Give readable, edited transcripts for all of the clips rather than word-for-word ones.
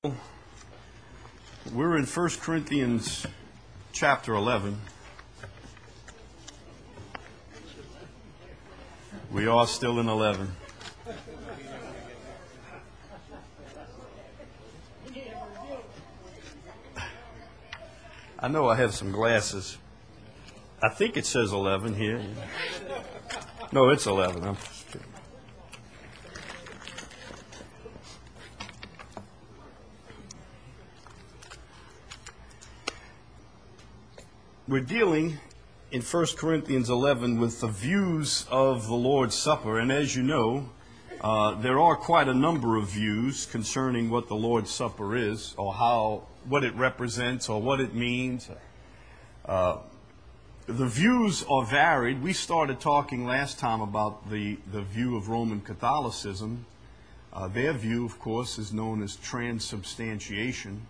We're in 1 Corinthians chapter 11. We are still in 11. I know I have some glasses. I think it says 11 here. No, it's 11. I'm just kidding. We're dealing in 1 Corinthians 11 with the views of the Lord's Supper. And as you know, there are quite a number of views concerning what the Lord's Supper is, or what it represents, or what it means. The views are varied. We started talking last time about the view of Roman Catholicism. Their view, of course, is known as transubstantiation.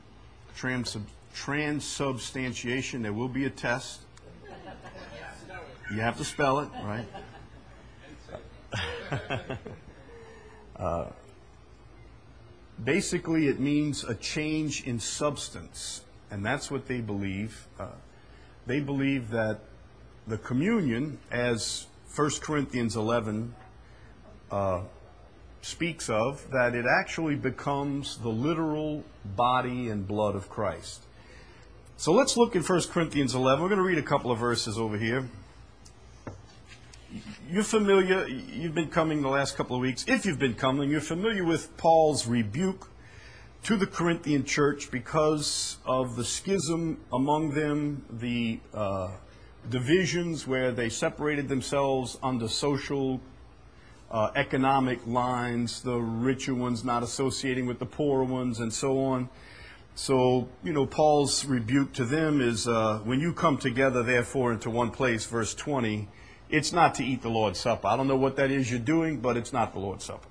Transubstantiation, there will be a test. You have to spell it, right? Basically, it means a change in substance, and that's what they believe. They believe that the communion, as 1 Corinthians 11 speaks of, that it actually becomes the literal body and blood of Christ. So let's look at 1 Corinthians 11. We're going to read a couple of verses over here. You're familiar, you've been coming the last couple of weeks. If you've been coming, you're familiar with Paul's rebuke to the Corinthian church because of the schism among them, the divisions where they separated themselves under social, economic lines, the richer ones not associating with the poorer ones, and so on. So, Paul's rebuke to them is, when you come together, therefore, into one place, verse 20, it's not to eat the Lord's Supper. I don't know what that is you're doing, but it's not the Lord's Supper.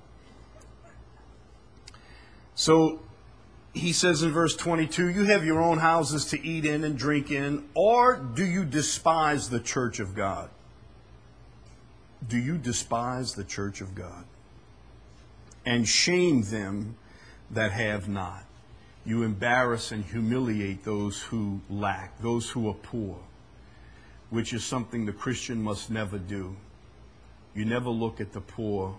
So, he says in verse 22, you have your own houses to eat in and drink in, or do you despise the church of God? Do you despise the church of God? And shame them that have not. You embarrass and humiliate those who lack, those who are poor, which is something the Christian must never do. You never look at the poor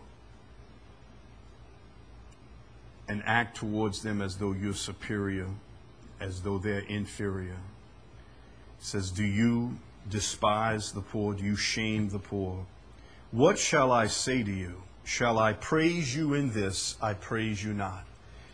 and act towards them as though you're superior, as though they're inferior. It says, do you despise the poor? Do you shame the poor? What shall I say to you? Shall I praise you in this? I praise you not.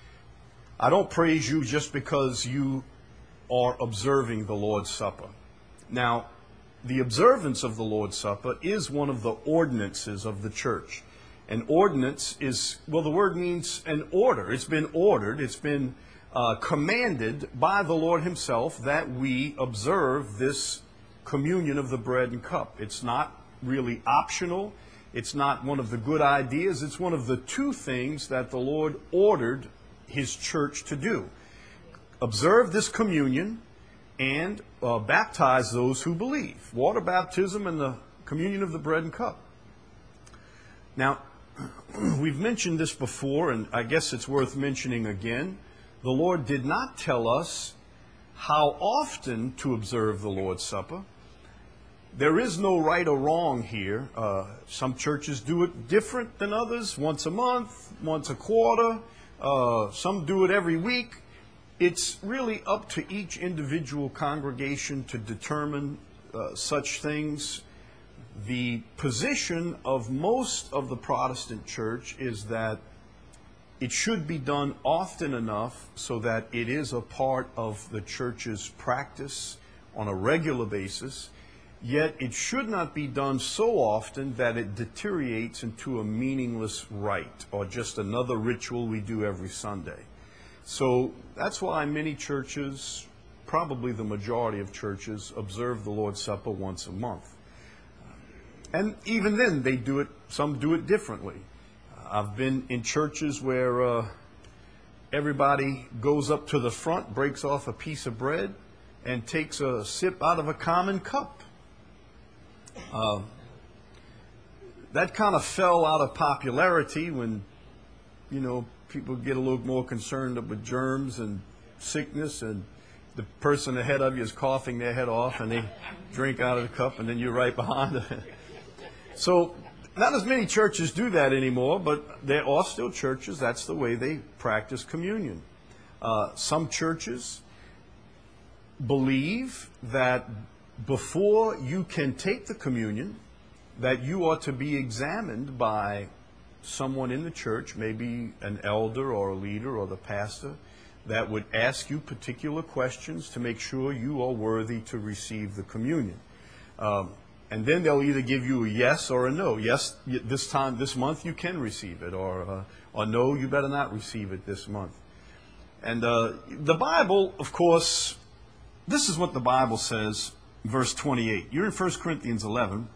I don't praise you just because you are observing the Lord's Supper. Now, the observance of the Lord's Supper is one of the ordinances of the church. An ordinance is, well, the word means an order. It's been ordered, it's been commanded by the Lord himself that we observe this communion of the bread and cup. It's not really optional. It's not one of the good ideas. It's one of the two things that the Lord ordered his church to do. Observe this communion and baptize those who believe. Water baptism and the communion of the bread and cup. Now, we've mentioned this before, and I guess it's worth mentioning again. The Lord did not tell us how often to observe the Lord's Supper. There is no right or wrong here. Some churches do it different than others, once a month, once a quarter. Some do it every week. It's really up to each individual congregation to determine such things. The position of most of the Protestant church is that it should be done often enough so that it is a part of the church's practice on a regular basis, yet it should not be done so often that it deteriorates into a meaningless rite or just another ritual we do every Sunday. So that's why many churches, probably the majority of churches, observe the Lord's Supper once a month. And even then, some do it differently. I've been in churches where everybody goes up to the front, breaks off a piece of bread, and takes a sip out of a common cup. That kind of fell out of popularity when, people get a little more concerned with germs and sickness, and the person ahead of you is coughing their head off, and they drink out of the cup, and then you're right behind them. So not as many churches do that anymore, but there are still churches, that's the way they practice communion. Some churches believe that before you can take the communion, that you ought to be examined by someone in the church, maybe an elder or a leader or the pastor, that would ask you particular questions to make sure you are worthy to receive the communion. And then they'll either give you a yes or a no. Yes, this month you can receive it, or no, you better not receive it this month. And the Bible, of course, this is what the Bible says, verse 28. You're in 1 Corinthians 11.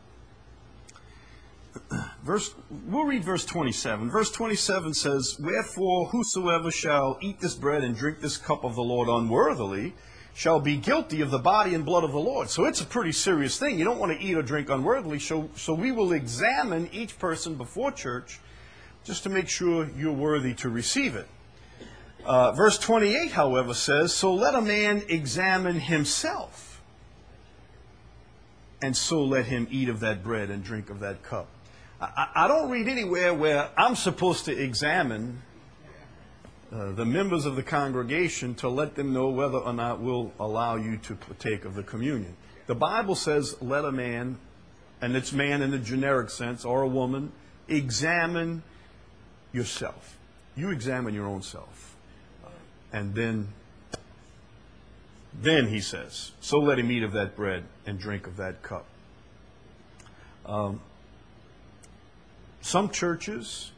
We'll read verse 27. Verse 27 says, "Wherefore whosoever shall eat this bread and drink this cup of the Lord unworthily shall be guilty of the body and blood of the Lord." So it's a pretty serious thing. You don't want to eat or drink unworthily. So we will examine each person before church just to make sure you're worthy to receive it. Verse 28, however, says, "So let a man examine himself, and so let him eat of that bread and drink of that cup." I don't read anywhere where I'm supposed to examine the members of the congregation to let them know whether or not we'll allow you to partake of the communion. The Bible says, let a man, and it's man in the generic sense, or a woman, examine yourself. You examine your own self. And then he says, so let him eat of that bread and drink of that cup. Some churches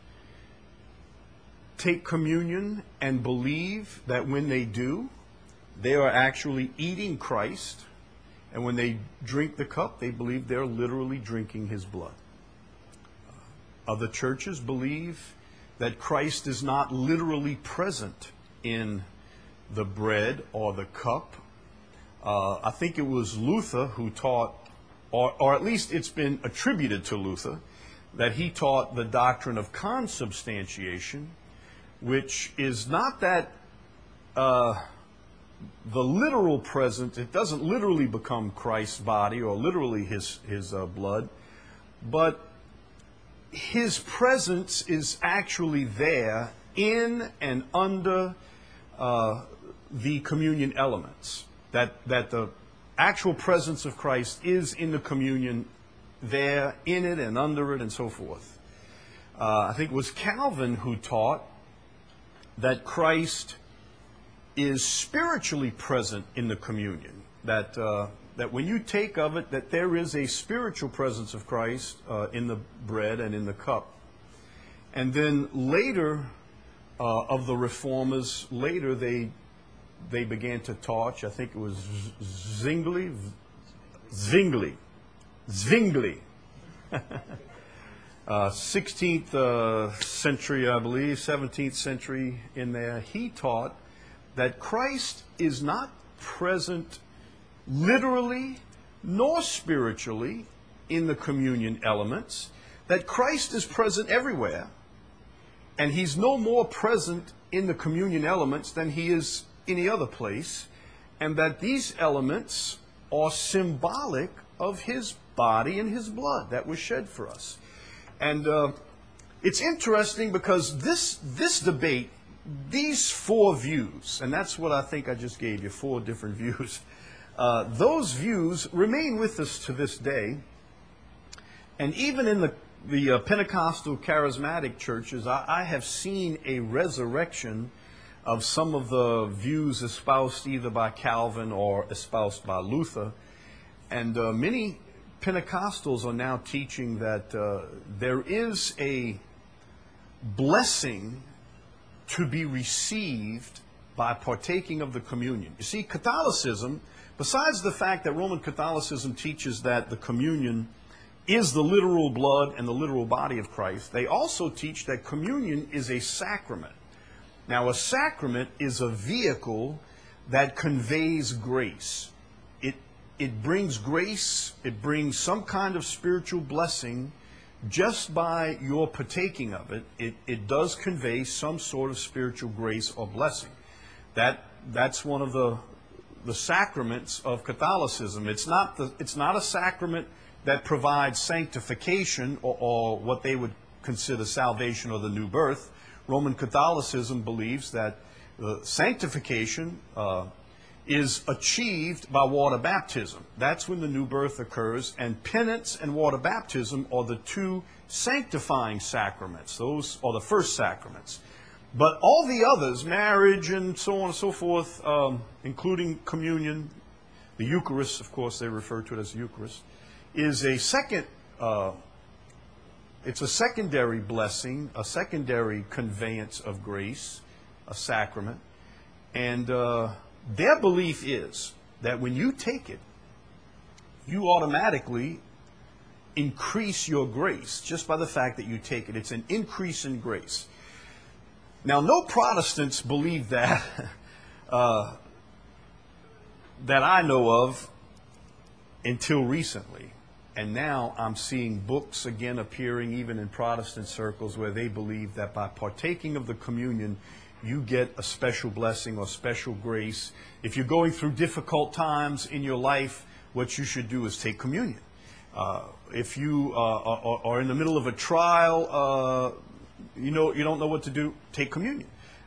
take communion and believe that when they do, they are actually eating Christ. And when they drink the cup, they believe they're literally drinking his blood. Other churches believe that Christ is not literally present in the bread or the cup. I think it was Luther who taught, or at least it's been attributed to Luther, that he taught the doctrine of consubstantiation, which is not that the literal presence, it doesn't literally become Christ's body or literally his blood, but his presence is actually there in and under the communion elements. That the actual presence of Christ is in the communion, there, in it, and under it, and so forth. I think it was Calvin who taught that Christ is spiritually present in the communion. That when you take of it, that there is a spiritual presence of Christ in the bread and in the cup. And then later, of the reformers, later they began to touch, I think it was Zwingli, 16th century, I believe, 17th century in there. He taught that Christ is not present literally nor spiritually in the communion elements, that Christ is present everywhere, and he's no more present in the communion elements than he is any other place, and that these elements are symbolic of his body and his blood that was shed for us. And it's interesting because this debate, these four views, and that's what I think I just gave you, four different views, those views remain with us to this day. And even in the Pentecostal charismatic churches, I have seen a resurrection of some of the views espoused either by Calvin or espoused by Luther. And many Pentecostals are now teaching that there is a blessing to be received by partaking of the communion. You see, Catholicism, besides the fact that Roman Catholicism teaches that the communion is the literal blood and the literal body of Christ, they also teach that communion is a sacrament. Now, a sacrament is a vehicle that conveys grace. It brings grace, it brings some kind of spiritual blessing just by your partaking of it, it does convey some sort of spiritual grace or blessing. That's one of the sacraments of Catholicism. It's not a sacrament that provides sanctification or what they would consider salvation or the new birth. Roman Catholicism believes that sanctification is achieved by water baptism. That's when the new birth occurs, and penance and water baptism are the two sanctifying sacraments. Those are the first sacraments. But all the others, marriage and so on and so forth, including communion, the Eucharist, of course, they refer to it as the Eucharist, is a second, it's a secondary blessing, a secondary conveyance of grace, a sacrament. And their belief is that when you take it, you automatically increase your grace just by the fact that you take it. It's an increase in grace. Now, no Protestants believe that, that I know of until recently. And now I'm seeing books again appearing even in Protestant circles where they believe that by partaking of the communion, you get a special blessing or special grace. If you're going through difficult times in your life, what you should do is take communion. If you are in the middle of a trial, you don't know what to do, take communion.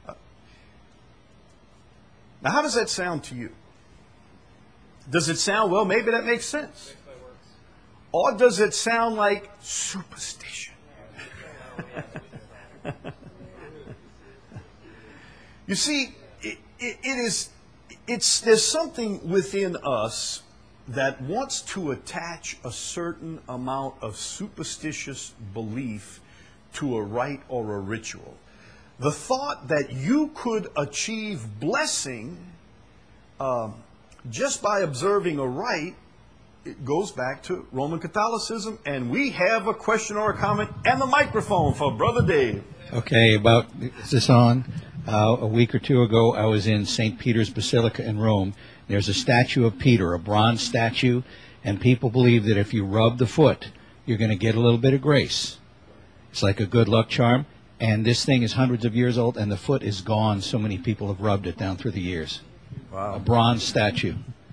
Now, how does that sound to you? Does it sound, well, maybe that makes sense? Or does it sound like superstition? You see, there's something within us that wants to attach a certain amount of superstitious belief to a rite or a ritual. The thought that you could achieve blessing just by observing a rite, it goes back to Roman Catholicism, and we have a question or a comment and the microphone for Brother Dave. Okay, is this on? A week or two ago, I was in St. Peter's Basilica in Rome. There's a statue of Peter, a bronze statue, and people believe that if you rub the foot, you're going to get a little bit of grace. It's like a good luck charm, and this thing is hundreds of years old, and the foot is gone. So many people have rubbed it down through the years. Wow. A bronze statue.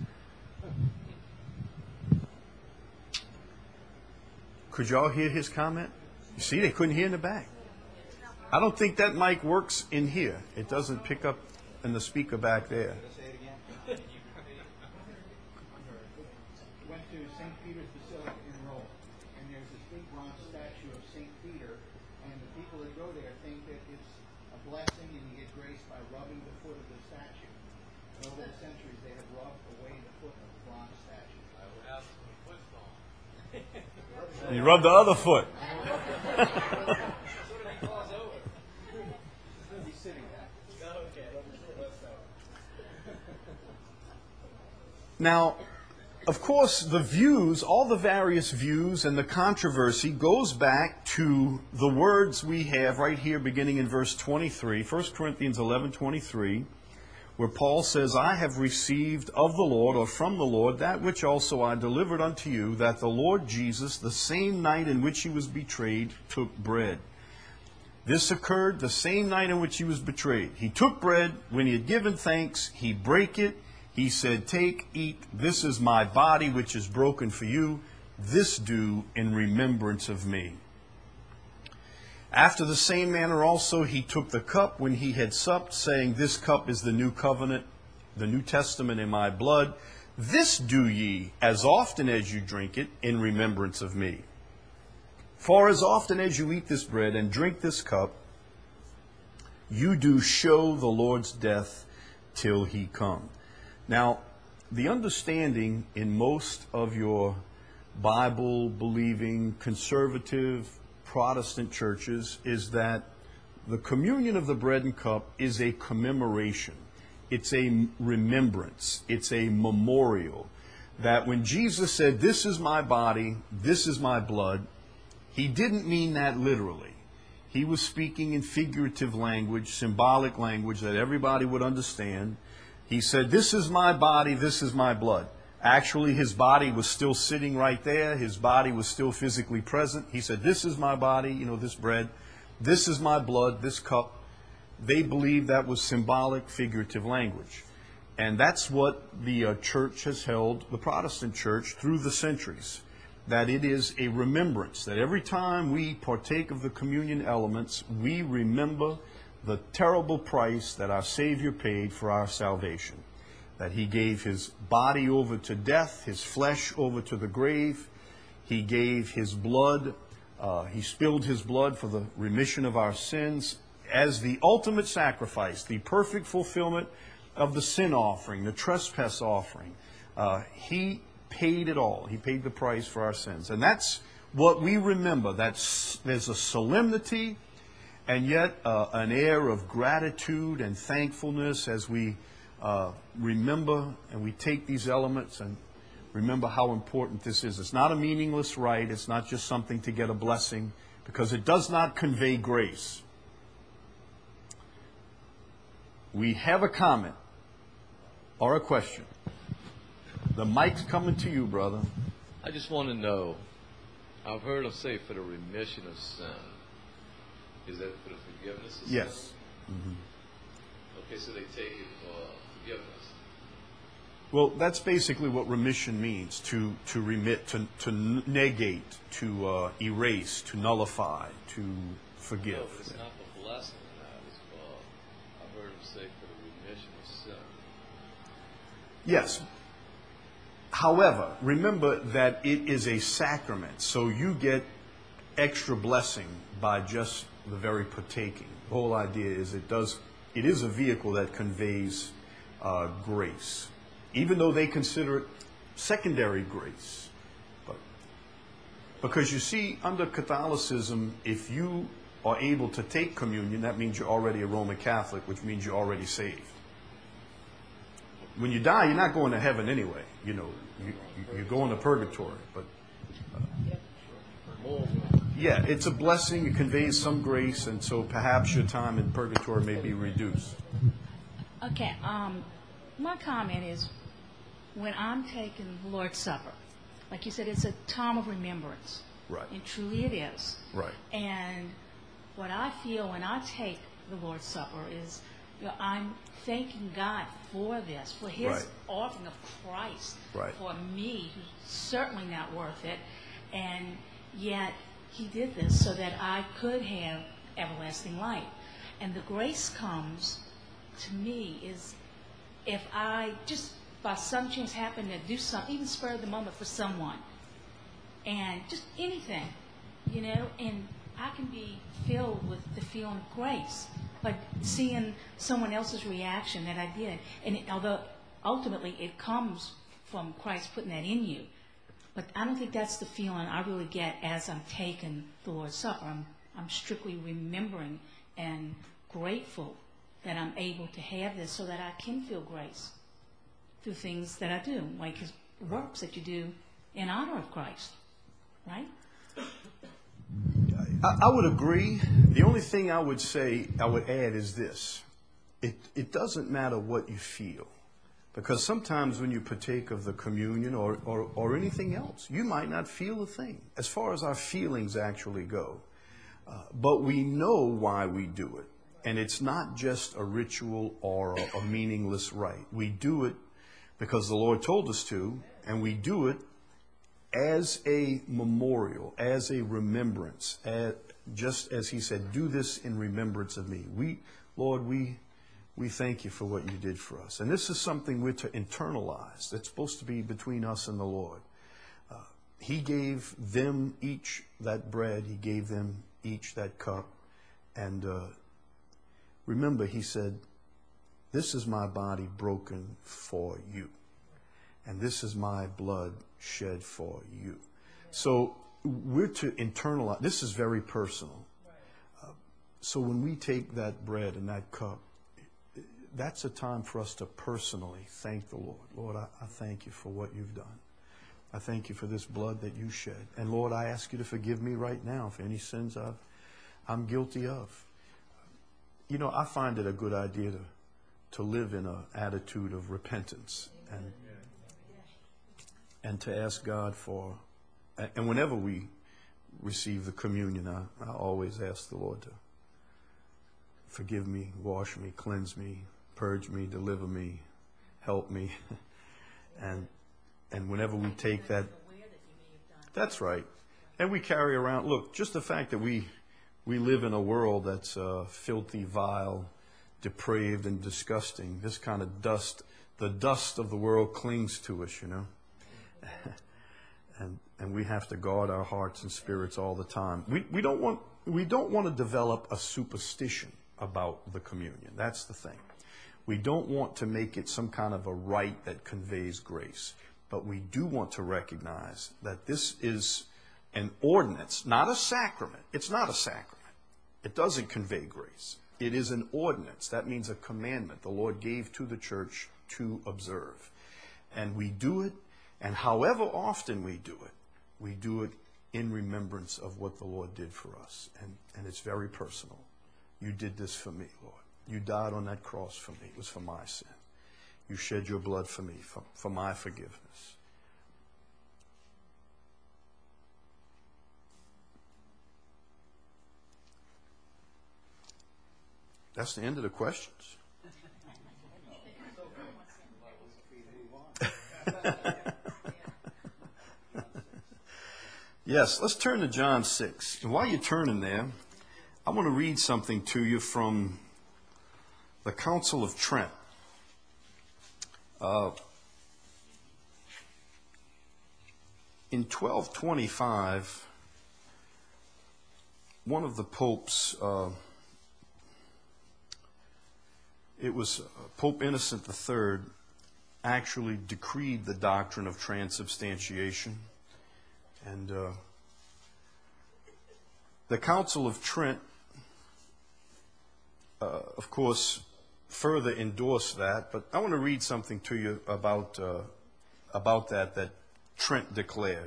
Could y'all hear his comment? You see, they couldn't hear in the back. I don't think that mic works in here. It doesn't pick up in the speaker back there. Went to St. Peter's Basilica in Rome, and there's this big bronze statue of St. Peter, and the people that go there think that it's a blessing and you get grace by rubbing the foot of the statue. And over the centuries, they have rubbed away the foot of the bronze statue. I would have some foot on. You rub the other foot. Now, of course, the views, all the various views and the controversy goes back to the words we have right here beginning in verse 23, 1 Corinthians 11:23, where Paul says, I have received of the Lord, or from the Lord, that which also I delivered unto you, that the Lord Jesus, the same night in which he was betrayed, took bread. This occurred the same night in which he was betrayed. He took bread. When he had given thanks, he brake it. He said, take, eat, this is my body which is broken for you. This do in remembrance of me. After the same manner also he took the cup when he had supped, saying, this cup is the new covenant, the New Testament in my blood. This do ye as often as you drink it in remembrance of me. For as often as you eat this bread and drink this cup, you do show the Lord's death till he come. Now, the understanding in most of your Bible-believing, conservative, Protestant churches is that the communion of the bread and cup is a commemoration. It's a remembrance. It's a memorial. That when Jesus said, this is my body, this is my blood, he didn't mean that literally. He was speaking in figurative language, symbolic language that everybody would understand. He said, this is my body, this is my blood. Actually, his body was still sitting right there. His body was still physically present. He said, this is my body, this bread. This is my blood, this cup. They believed that was symbolic, figurative language. And that's what the church has held, the Protestant church, through the centuries. That it is a remembrance, that every time we partake of the communion elements, we remember the terrible price that our Savior paid for our salvation. That he gave his body over to death, his flesh over to the grave. He gave his blood, he spilled his blood for the remission of our sins as the ultimate sacrifice, the perfect fulfillment of the sin offering, the trespass offering. He paid it all. He paid the price for our sins. And that's what we remember. There's a solemnity and yet an air of gratitude and thankfulness as we remember and we take these elements and remember how important this is. It's not a meaningless rite. It's not just something to get a blessing, because it does not convey grace. We have a comment or a question. The mic's coming to you, brother. I just want to know, I've heard them say for the remission of sin. Is that for the forgiveness of sin? Yes. Mm-hmm. Okay, so they take it for forgiveness. Well, that's basically what remission means, to remit, to negate, to erase, to nullify, to forgive. No, but it's not for blessing. It's for, I've heard them say for the remission of sin. Yes. However, remember that it is a sacrament, so you get extra blessing by just the very partaking. The whole idea is it is a vehicle that conveys grace, even though they consider it secondary grace. But because you see, under Catholicism, if you are able to take communion, that means you're already a Roman Catholic, which means you're already saved. When you die, you're not going to heaven anyway. You're going to purgatory. But yeah, it's a blessing. It conveys some grace, and so perhaps your time in purgatory may be reduced. Okay, my comment is, when I'm taking the Lord's Supper, like you said, it's a time of remembrance. Right. And truly it is. Right. And what I feel when I take the Lord's Supper is, I'm thanking God for this, for his Right. offering of Christ Right. for me, who's certainly not worth it. And yet he did this so that I could have everlasting life. And the grace comes to me is if I just by some chance happen to do something, even spur of the moment for someone, and just anything, and I can be filled with the feeling of grace, like seeing someone else's reaction that I did. And although ultimately it comes from Christ putting that in you, but I don't think that's the feeling I really get as I'm taking the Lord's Supper. I'm strictly remembering and grateful that I'm able to have this so that I can feel grace through things that I do, like his works that you do in honor of Christ, right? I would agree. The only thing I would add is this. It doesn't matter what you feel. Because sometimes when you partake of the communion or anything else, you might not feel a thing as far as our feelings actually go. But we know why we do it. And it's not just a ritual or a meaningless rite. We do it because the Lord told us to, and we do it as a memorial, as a remembrance, just as he said, do this in remembrance of me. Lord, we thank you for what you did for us. And this is something we're to internalize. It's supposed to be between us and the Lord. He gave them each that bread. He gave them each that cup. And remember, he said, this is my body broken for you. And this is my blood shed for you. So we're to internalize. This is very personal. So when we take that bread and that cup, that's a time for us to personally thank the Lord. Lord, I thank you for what you've done. I thank you for this blood that you shed. And Lord, I ask you to forgive me right now for any sins I'm guilty of. I find it a good idea to live in an attitude of repentance. And and to ask God for, and whenever we receive the communion, I always ask the Lord to forgive me, wash me, cleanse me, purge me, deliver me, help me. and whenever we take that, that's right. And we carry around, look, just the fact that we live in a world that's filthy, vile, depraved, and disgusting. This kind of dust, the dust of the world clings to us, you know. and we have to guard our hearts and spirits all the time. We don't want to develop a superstition about the communion. That's the thing. We don't want to make it some kind of a rite that conveys grace. But we do want to recognize that this is an ordinance, not a sacrament. It's not a sacrament. It doesn't convey grace. It is an ordinance. That means a commandment the Lord gave to the church to observe. And we do it, and however often we do it in remembrance of what the Lord did for us. And it's very personal. You did this for me, Lord. You died on that cross for me. It was for my sin. You shed your blood for me, for my forgiveness. That's the end of the questions. Yes, let's turn to John 6. And while you're turning there, I want to read something to you from the Council of Trent. In 1225, one of the popes, it was Pope Innocent III, actually decreed the doctrine of transubstantiation. And the Council of Trent, of course, further endorsed that. But I want to read something to you about that Trent declared.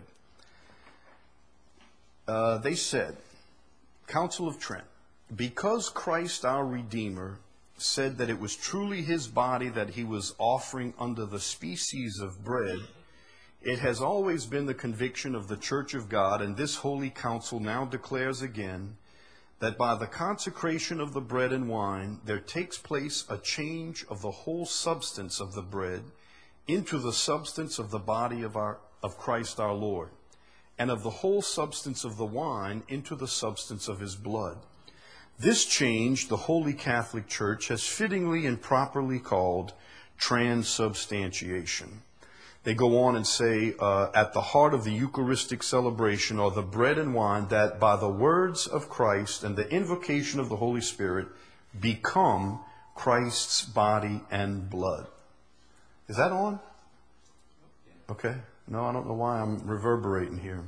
They said, Council of Trent, because Christ our Redeemer said that it was truly his body that he was offering under the species of bread, it has always been the conviction of the Church of God, and this Holy Council now declares again, that by the consecration of the bread and wine, there takes place a change of the whole substance of the bread into the substance of the body of Christ our Lord, and of the whole substance of the wine into the substance of his blood. This change the Holy Catholic Church has fittingly and properly called transubstantiation. They go on and say, at the heart of the Eucharistic celebration are the bread and wine that by the words of Christ and the invocation of the Holy Spirit become Christ's body and blood. Is that on? Okay. No, I don't know why I'm reverberating here.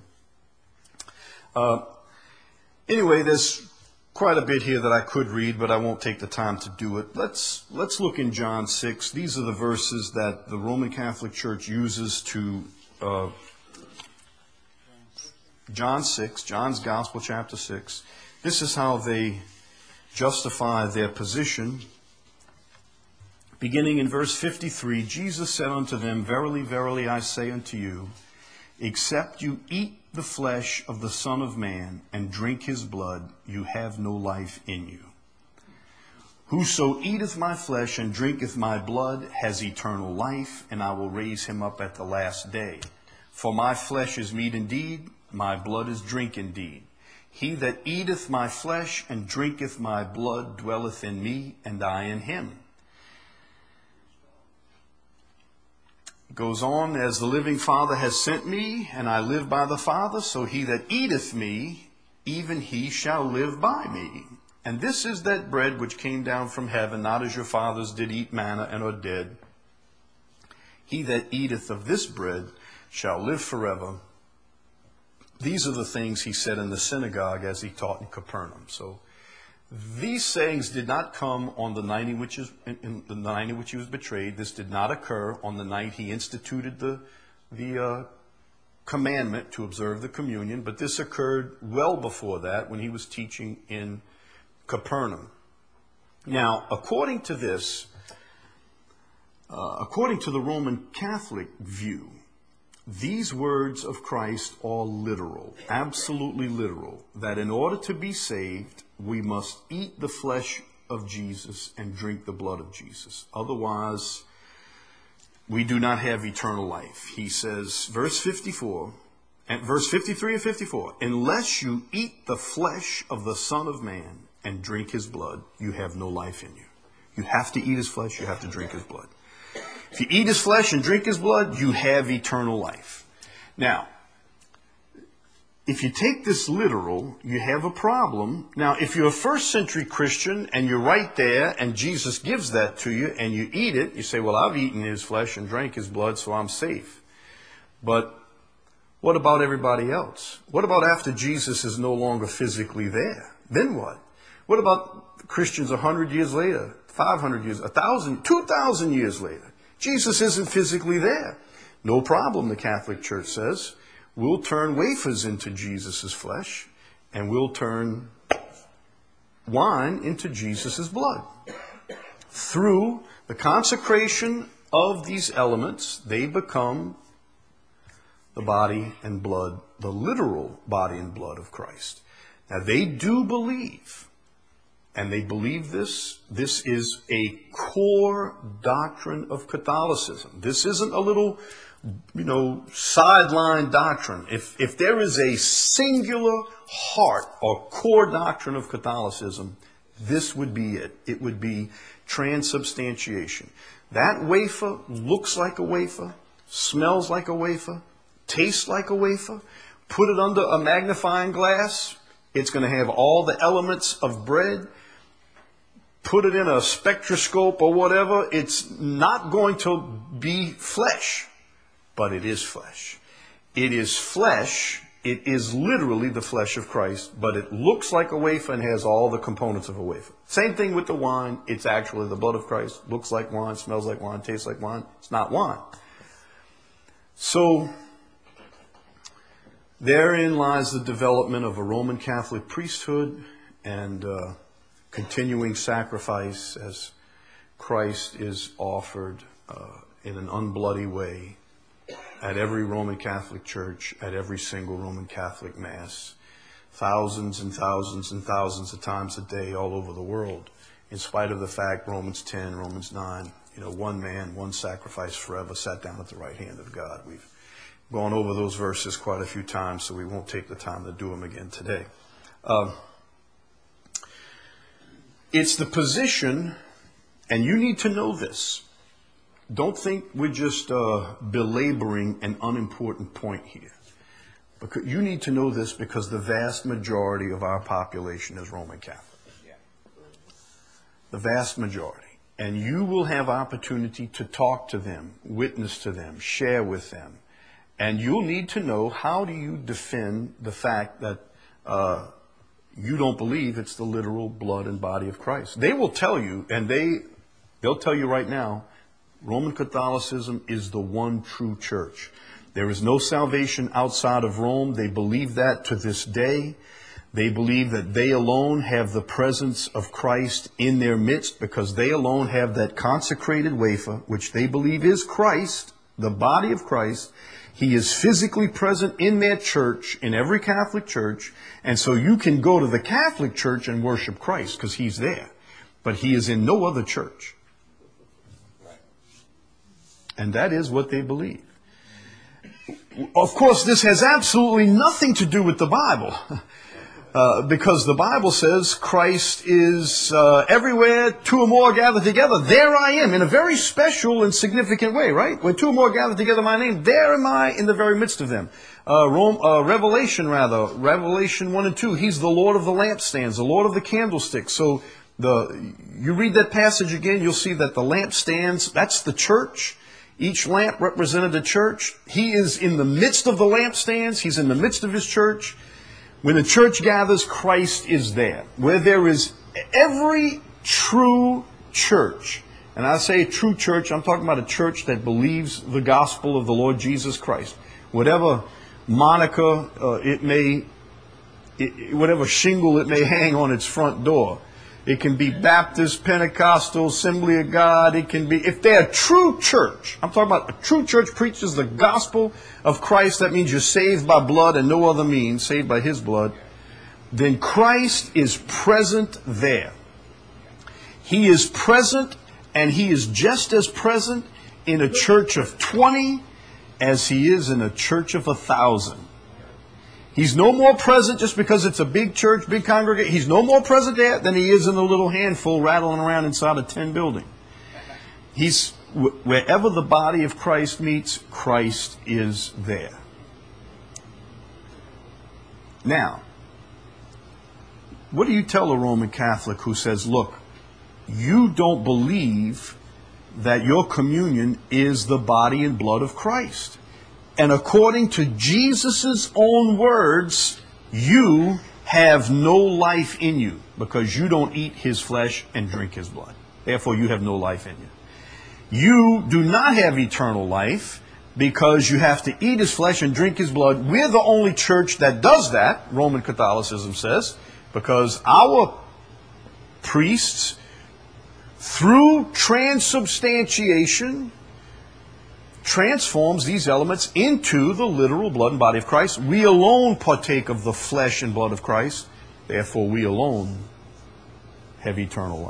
Anyway, there's quite a bit here that I could read, but I won't take the time to do it. Let's look in John 6. These are the verses that the Roman Catholic Church uses to John 6, John's Gospel, chapter 6. This is how they justify their position. Beginning in verse 53, Jesus said unto them, Verily, verily, I say unto you, except you eat the flesh of the Son of Man and drink his blood, you have no life in you. Whoso eateth my flesh and drinketh my blood has eternal life, and I will raise him up at the last day. For my flesh is meat indeed, my blood is drink indeed. He that eateth my flesh and drinketh my blood dwelleth in me, and I in him. Goes on, as the living Father has sent me, and I live by the Father, so he that eateth me, even he shall live by me. And this is that bread which came down from heaven, not as your fathers did eat manna and are dead. He that eateth of this bread shall live forever. These are the things he said in the synagogue as he taught in Capernaum. So these sayings did not come on the night in which he was betrayed. This did not occur on the night he instituted the commandment to observe the communion, but this occurred well before that when he was teaching in Capernaum. Now, according to this, according to the Roman Catholic view, these words of Christ are literal, absolutely literal, that in order to be saved, we must eat the flesh of Jesus and drink the blood of Jesus. Otherwise, we do not have eternal life. He says, verse 54, and verse 53 and 54, unless you eat the flesh of the Son of Man and drink his blood, you have no life in you. You have to eat his flesh, you have to drink his blood. If you eat his flesh and drink his blood, you have eternal life. Now, if you take this literal, you have a problem. Now, if you're a first century Christian and you're right there and Jesus gives that to you and you eat it, you say, well, I've eaten his flesh and drank his blood, so I'm safe. But what about everybody else? What about after Jesus is no longer physically there? Then what? What about Christians 100 years later, 500 years, 1,000, 2,000 years later? Jesus isn't physically there. No problem, the Catholic Church says. We'll turn wafers into Jesus' flesh, and we'll turn wine into Jesus' blood. Through the consecration of these elements, they become the body and blood, the literal body and blood of Christ. Now, they do believe, and they believe this is a core doctrine of Catholicism. This isn't a little, sideline doctrine. If there is a singular heart or core doctrine of Catholicism, this would be it. It would be transubstantiation. That wafer looks like a wafer, smells like a wafer, tastes like a wafer. Put it under a magnifying glass. It's going to have all the elements of bread. Put it in a spectroscope or whatever. It's not going to be flesh, but it is flesh. It is flesh. It is literally the flesh of Christ, but it looks like a wafer and has all the components of a wafer. Same thing with the wine. It's actually the blood of Christ. Looks like wine, smells like wine, tastes like wine. It's not wine. So therein lies the development of a Roman Catholic priesthood and continuing sacrifice as Christ is offered in an unbloody way at every Roman Catholic church, at every single Roman Catholic Mass, thousands and thousands and thousands of times a day all over the world, in spite of the fact Romans 10, Romans 9, one man, one sacrifice forever sat down at the right hand of God. We've gone over those verses quite a few times, so we won't take the time to do them again today. It's the position, and you need to know this. Don't think we're just belaboring an unimportant point here. Because you need to know this because the vast majority of our population is Roman Catholic. The vast majority. And you will have opportunity to talk to them, witness to them, share with them. And you'll need to know, how do you defend the fact that you don't believe it's the literal blood and body of Christ? They will tell you, and they'll tell you right now, Roman Catholicism is the one true church. There is no salvation outside of Rome. They believe that to this day. They believe that they alone have the presence of Christ in their midst because they alone have that consecrated wafer, which they believe is Christ, the body of Christ. He is physically present in their church, in every Catholic church. And so you can go to the Catholic church and worship Christ because he's there. But he is in no other church. And that is what they believe. Of course, this has absolutely nothing to do with the Bible. Because the Bible says Christ is everywhere, two or more gathered together. There I am, in a very special and significant way, right? When two or more gathered together in my name, there am I in the very midst of them. Revelation 1 and 2, he's the Lord of the lampstands, the Lord of the candlesticks. So you read that passage again, you'll see that the lampstands, that's the church. Each lamp represented the church. He is in the midst of the lampstands. He's in the midst of his church. When the church gathers, Christ is there. Where there is every true church, and I say true church, I'm talking about a church that believes the gospel of the Lord Jesus Christ. Whatever moniker whatever shingle it may hang on its front door. It can be Baptist, Pentecostal, Assembly of God. It can be, if they're a true church, I'm talking about a true church preaches the gospel of Christ. That means you're saved by blood and no other means, saved by His blood. Then Christ is present there. He is present, and He is just as present in a church of 20 as He is in a church of 1,000. He's no more present just because it's a big church, big congregation. He's no more present there than He is in a little handful rattling around inside a tin building. He's wherever the body of Christ meets, Christ is there. Now, what do you tell a Roman Catholic who says, look, you don't believe that your communion is the body and blood of Christ? And according to Jesus' own words, you have no life in you because you don't eat His flesh and drink His blood. Therefore, you have no life in you. You do not have eternal life because you have to eat His flesh and drink His blood. We're the only church that does that, Roman Catholicism says, because our priests, through transubstantiation, transforms these elements into the literal blood and body of Christ. We alone partake of the flesh and blood of Christ. Therefore, we alone have eternal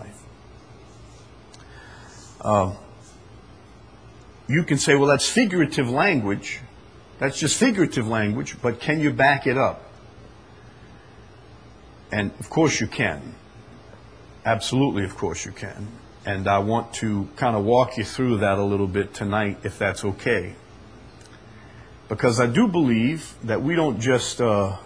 life. You can say, well, that's figurative language. That's just figurative language, but can you back it up? And of course you can. Absolutely, of course you can. And I want to kind of walk you through that a little bit tonight, if that's okay. Because I do believe that we don't just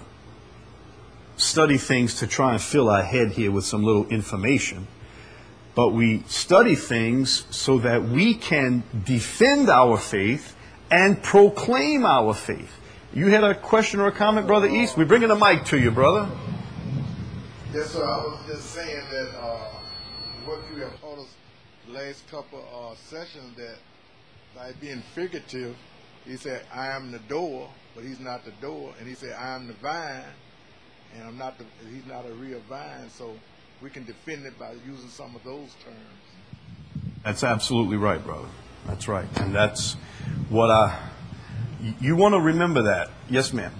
study things to try and fill our head here with some little information, but we study things so that we can defend our faith and proclaim our faith. You had a question or a comment, Brother East? We're bringing the mic to you, brother. Yes, sir. I was just saying that what you have taught us the last couple sessions, that by being figurative, He said, I am the door, but He's not the door. And He said, I am the vine, and He's not a real vine. So we can defend it by using some of those terms. That's absolutely right, brother. That's right. And that's what you want to remember that. Yes, ma'am.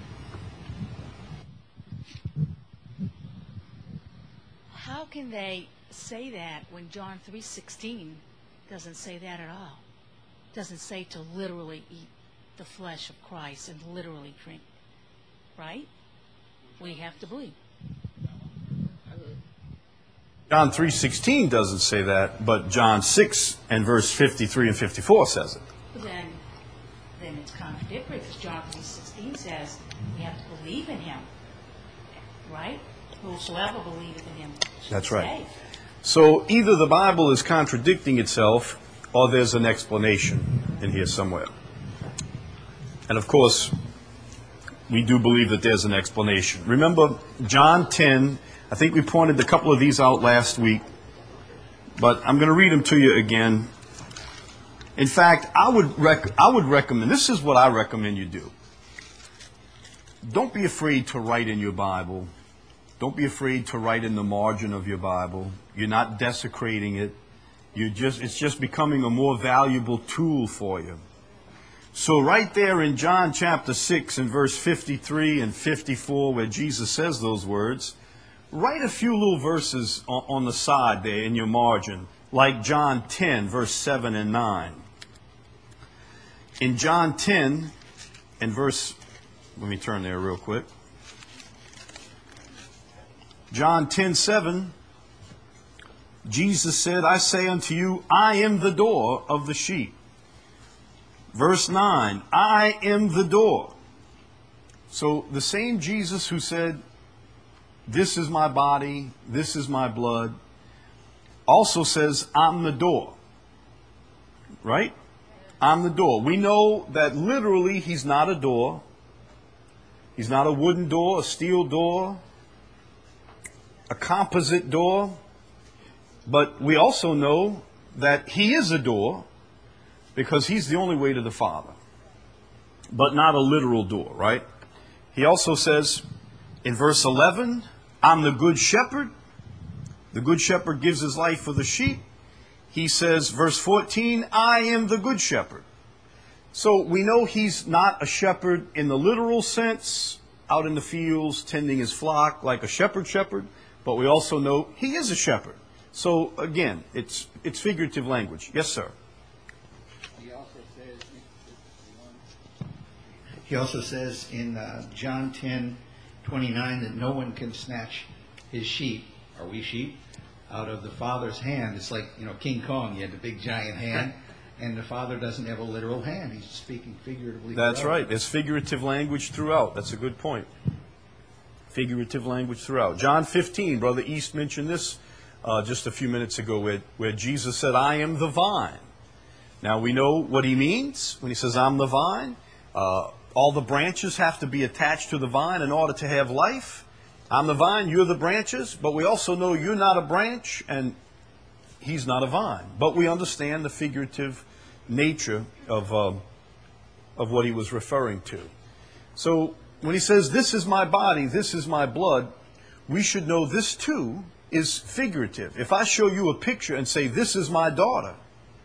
How can they say that when John 3:16 doesn't say that at all? Doesn't say to literally eat the flesh of Christ and literally drink, right? We have to believe. John 3:16 doesn't say that, but John 6 and verse 53 and 54 says it. Then it's contradictory, because John 3:16 says we have to believe in Him, right? Whosoever believeth in Him shall That's be right. saved. So either the Bible is contradicting itself, or there's an explanation in here somewhere. And of course, we do believe that there's an explanation. Remember, John 10, I think we pointed a couple of these out last week, but I'm going to read them to you again. In fact, I would recommend, this is what I recommend you do. Don't be afraid to write in your Bible. Don't be afraid to write in the margin of your Bible. You're not desecrating it. It's just becoming a more valuable tool for you. So right there in John chapter 6 and verse 53 and 54, where Jesus says those words, write a few little verses on the side there in your margin, like John 10, verse 7 and 9. In John 10 and verse, let me turn there real quick. John 10:7, Jesus said, I say unto you, I am the door of the sheep. Verse 9, I am the door. So the same Jesus who said, this is my body, this is my blood, also says, I'm the door. Right? I'm the door. We know that literally He's not a door. He's not a wooden door, a steel door, a composite door. But we also know that He is a door because He's the only way to the Father. But not a literal door, right? He also says in verse 11, I'm the good shepherd. The good shepherd gives his life for the sheep. He says, verse 14, I am the good shepherd. So we know he's not a shepherd in the literal sense, out in the fields tending his flock like a shepherd, but we also know he is a shepherd. So again, it's figurative language. Yes, sir. He also says in John 10:29 that no one can snatch his sheep, are we sheep, out of the Father's hand. It's like, King Kong, he had the big giant hand, and the Father doesn't have a literal hand. He's speaking figuratively. That's right. There's figurative language throughout. That's a good point. Figurative language throughout. John 15, Brother East mentioned this just a few minutes ago, where Jesus said, I am the vine. Now we know what he means when he says, I'm the vine. All the branches have to be attached to the vine in order to have life. I'm the vine, you're the branches, but we also know you're not a branch and he's not a vine. But we understand the figurative nature of what he was referring to. So when he says, this is my body, this is my blood, we should know this too is figurative. If I show you a picture and say, this is my daughter,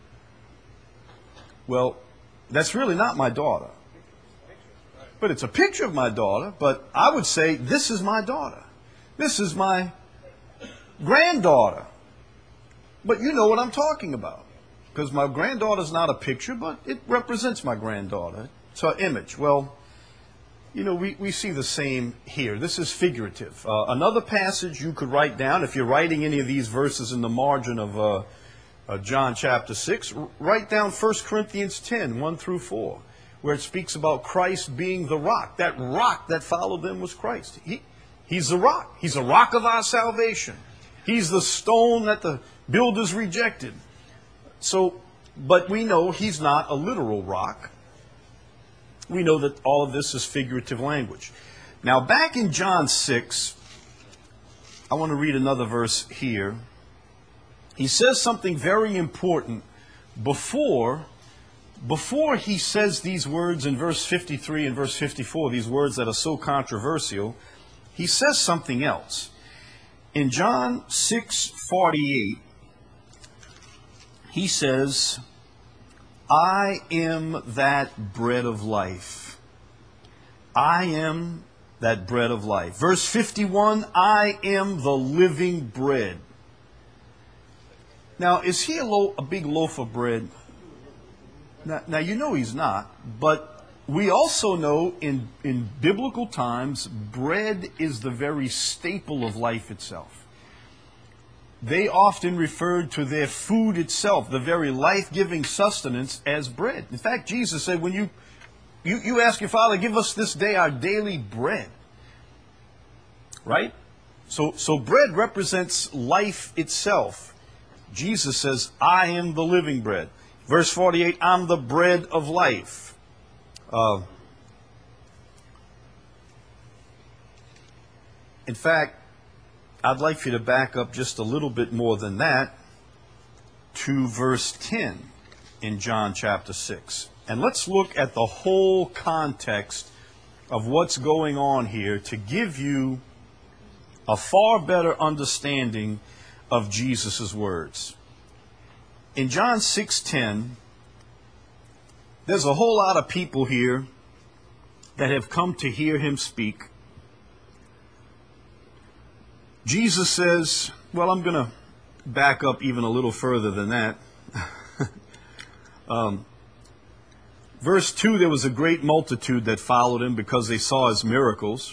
well, that's really not my daughter. But it's a picture of my daughter, but I would say, this is my daughter. This is my granddaughter. But you know what I'm talking about. Because my granddaughter's not a picture, but it represents my granddaughter. It's her image. Well, we see the same here. This is figurative. Another passage you could write down, if you're writing any of these verses in the margin of John chapter 6, write down 1 Corinthians 10, 1 through 4. Where it speaks about Christ being the rock. That rock that followed them was Christ. He's the rock. He's the rock of our salvation. He's the stone that the builders rejected. But we know he's not a literal rock. We know that all of this is figurative language. Now back in John 6, I want to read another verse here. He says something very important before he says these words in verse 53 and verse 54, these words that are so controversial, he says something else. In John 6:48, he says, I am that bread of life. I am that bread of life. Verse 51, I am the living bread. Now, is he a big loaf of bread? Now, you know he's not, but we also know in biblical times, bread is the very staple of life itself. They often referred to their food itself, the very life-giving sustenance, as bread. In fact, Jesus said, when you ask your Father, give us this day our daily bread. Right? So bread represents life itself. Jesus says, I am the living bread. Verse 48, I'm the bread of life. In fact, I'd like for you to back up just a little bit more than that to verse 10 in John chapter 6. And let's look at the whole context of what's going on here to give you a far better understanding of Jesus' words. In John 6:10, there's a whole lot of people here that have come to hear him speak. Jesus says, well, I'm going to back up even a little further than that. Verse 2, there was a great multitude that followed him because they saw his miracles.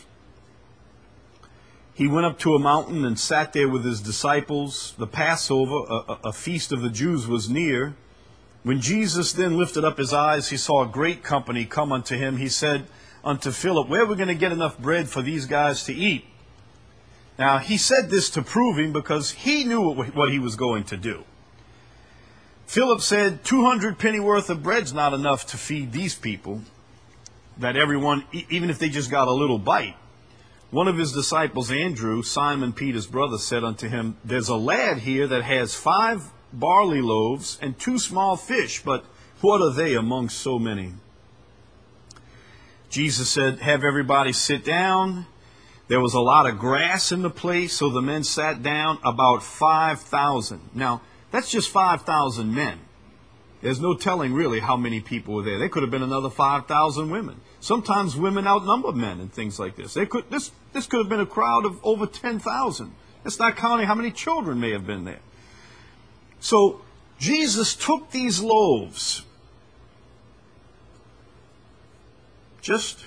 He went up to a mountain and sat there with his disciples. The Passover, a feast of the Jews, was near. When Jesus then lifted up his eyes, he saw a great company come unto him. He said unto Philip, where are we going to get enough bread for these guys to eat? Now, he said this to prove him because he knew what he was going to do. Philip said, 200 pennyworth of bread's not enough to feed these people, that everyone, even if they just got a little bite. One of his disciples, Andrew, Simon Peter's brother, said unto him, there's a lad here that has 5 barley loaves and 2 small fish, but what are they among so many? Jesus said, have everybody sit down. There was a lot of grass in the place, so the men sat down, about 5,000. Now, that's just 5,000 men. There's no telling really how many people were there. There could have been another 5,000 women. Sometimes women outnumber men and things like this. This could have been a crowd of over 10,000. That's not counting how many children may have been there. So Jesus took these loaves, just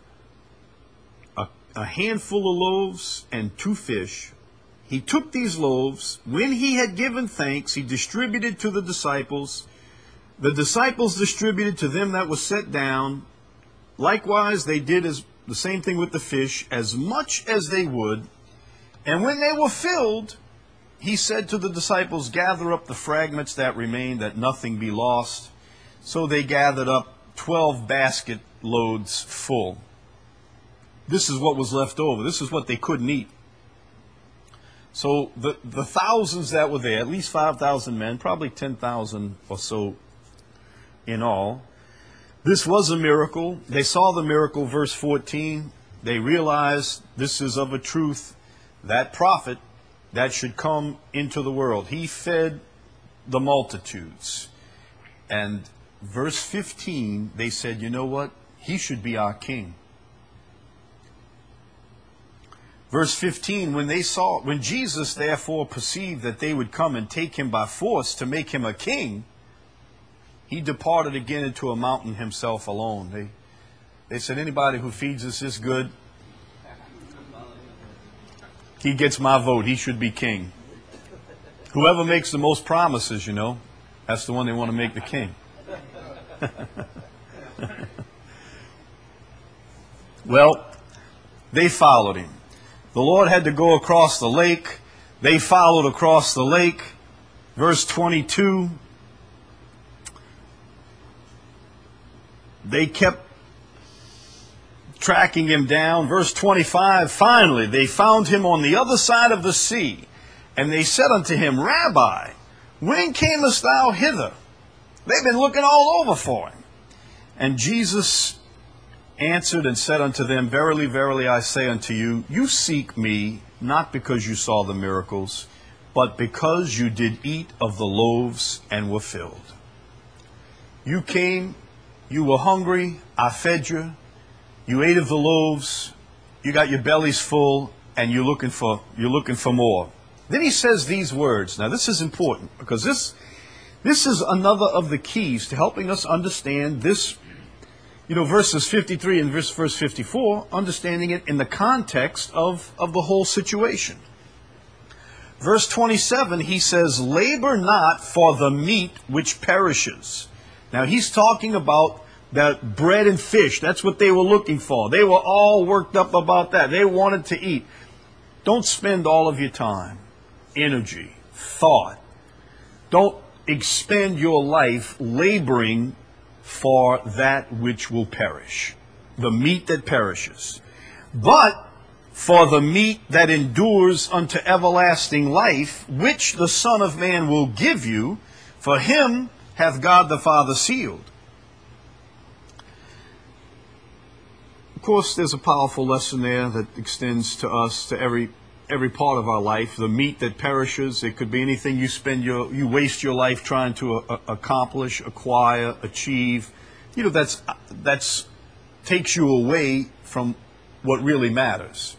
a handful of loaves and 2 fish. He took these loaves. When he had given thanks, he distributed to the disciples. The disciples distributed to them that was set down. Likewise, they did the same thing with the fish, as much as they would. And when they were filled, he said to the disciples, gather up the fragments that remain, that nothing be lost. So they gathered up 12 basket loads full. This is what was left over. This is what they couldn't eat. So the thousands that were there, at least 5,000 men, probably 10,000 or so in all. This was a miracle. They saw the miracle, verse 14. They realized this is of a truth, that prophet that should come into the world. He fed the multitudes. And verse 15, they said, you know what? He should be our king. Verse 15, when Jesus therefore perceived that they would come and take him by force to make him a king, he departed again into a mountain himself alone. They said, anybody who feeds us is good. He gets my vote. He should be king. Whoever makes the most promises, that's the one they want to make the king. Well, they followed him. The Lord had to go across the lake. They followed across the lake. Verse 22. They kept tracking him down. Verse 25. Finally, they found him on the other side of the sea. And they said unto him, Rabbi, when camest thou hither? They've been looking all over for him. And Jesus answered and said unto them, Verily, verily, I say unto you, you seek me, not because you saw the miracles, but because you did eat of the loaves and were filled. You came, you were hungry, I fed you, you ate of the loaves, you got your bellies full, and you're looking for more. Then he says these words. Now this is important, because this is another of the keys to helping us understand this, verses 53 and verse 54, understanding it in the context of the whole situation. Verse 27, he says, labor not for the meat which perishes. Now he's talking about that bread and fish. That's what they were looking for. They were all worked up about that. They wanted to eat. Don't spend all of your time, energy, thought. Don't expend your life laboring for that which will perish, the meat that perishes, but for the meat that endures unto everlasting life, which the Son of Man will give you, for him hath God the Father sealed. Of course, there's a powerful lesson there that extends to us, to every part of our life. The meat that perishes, it could be anything you waste your life trying to accomplish, acquire, achieve. That's takes you away from what really matters.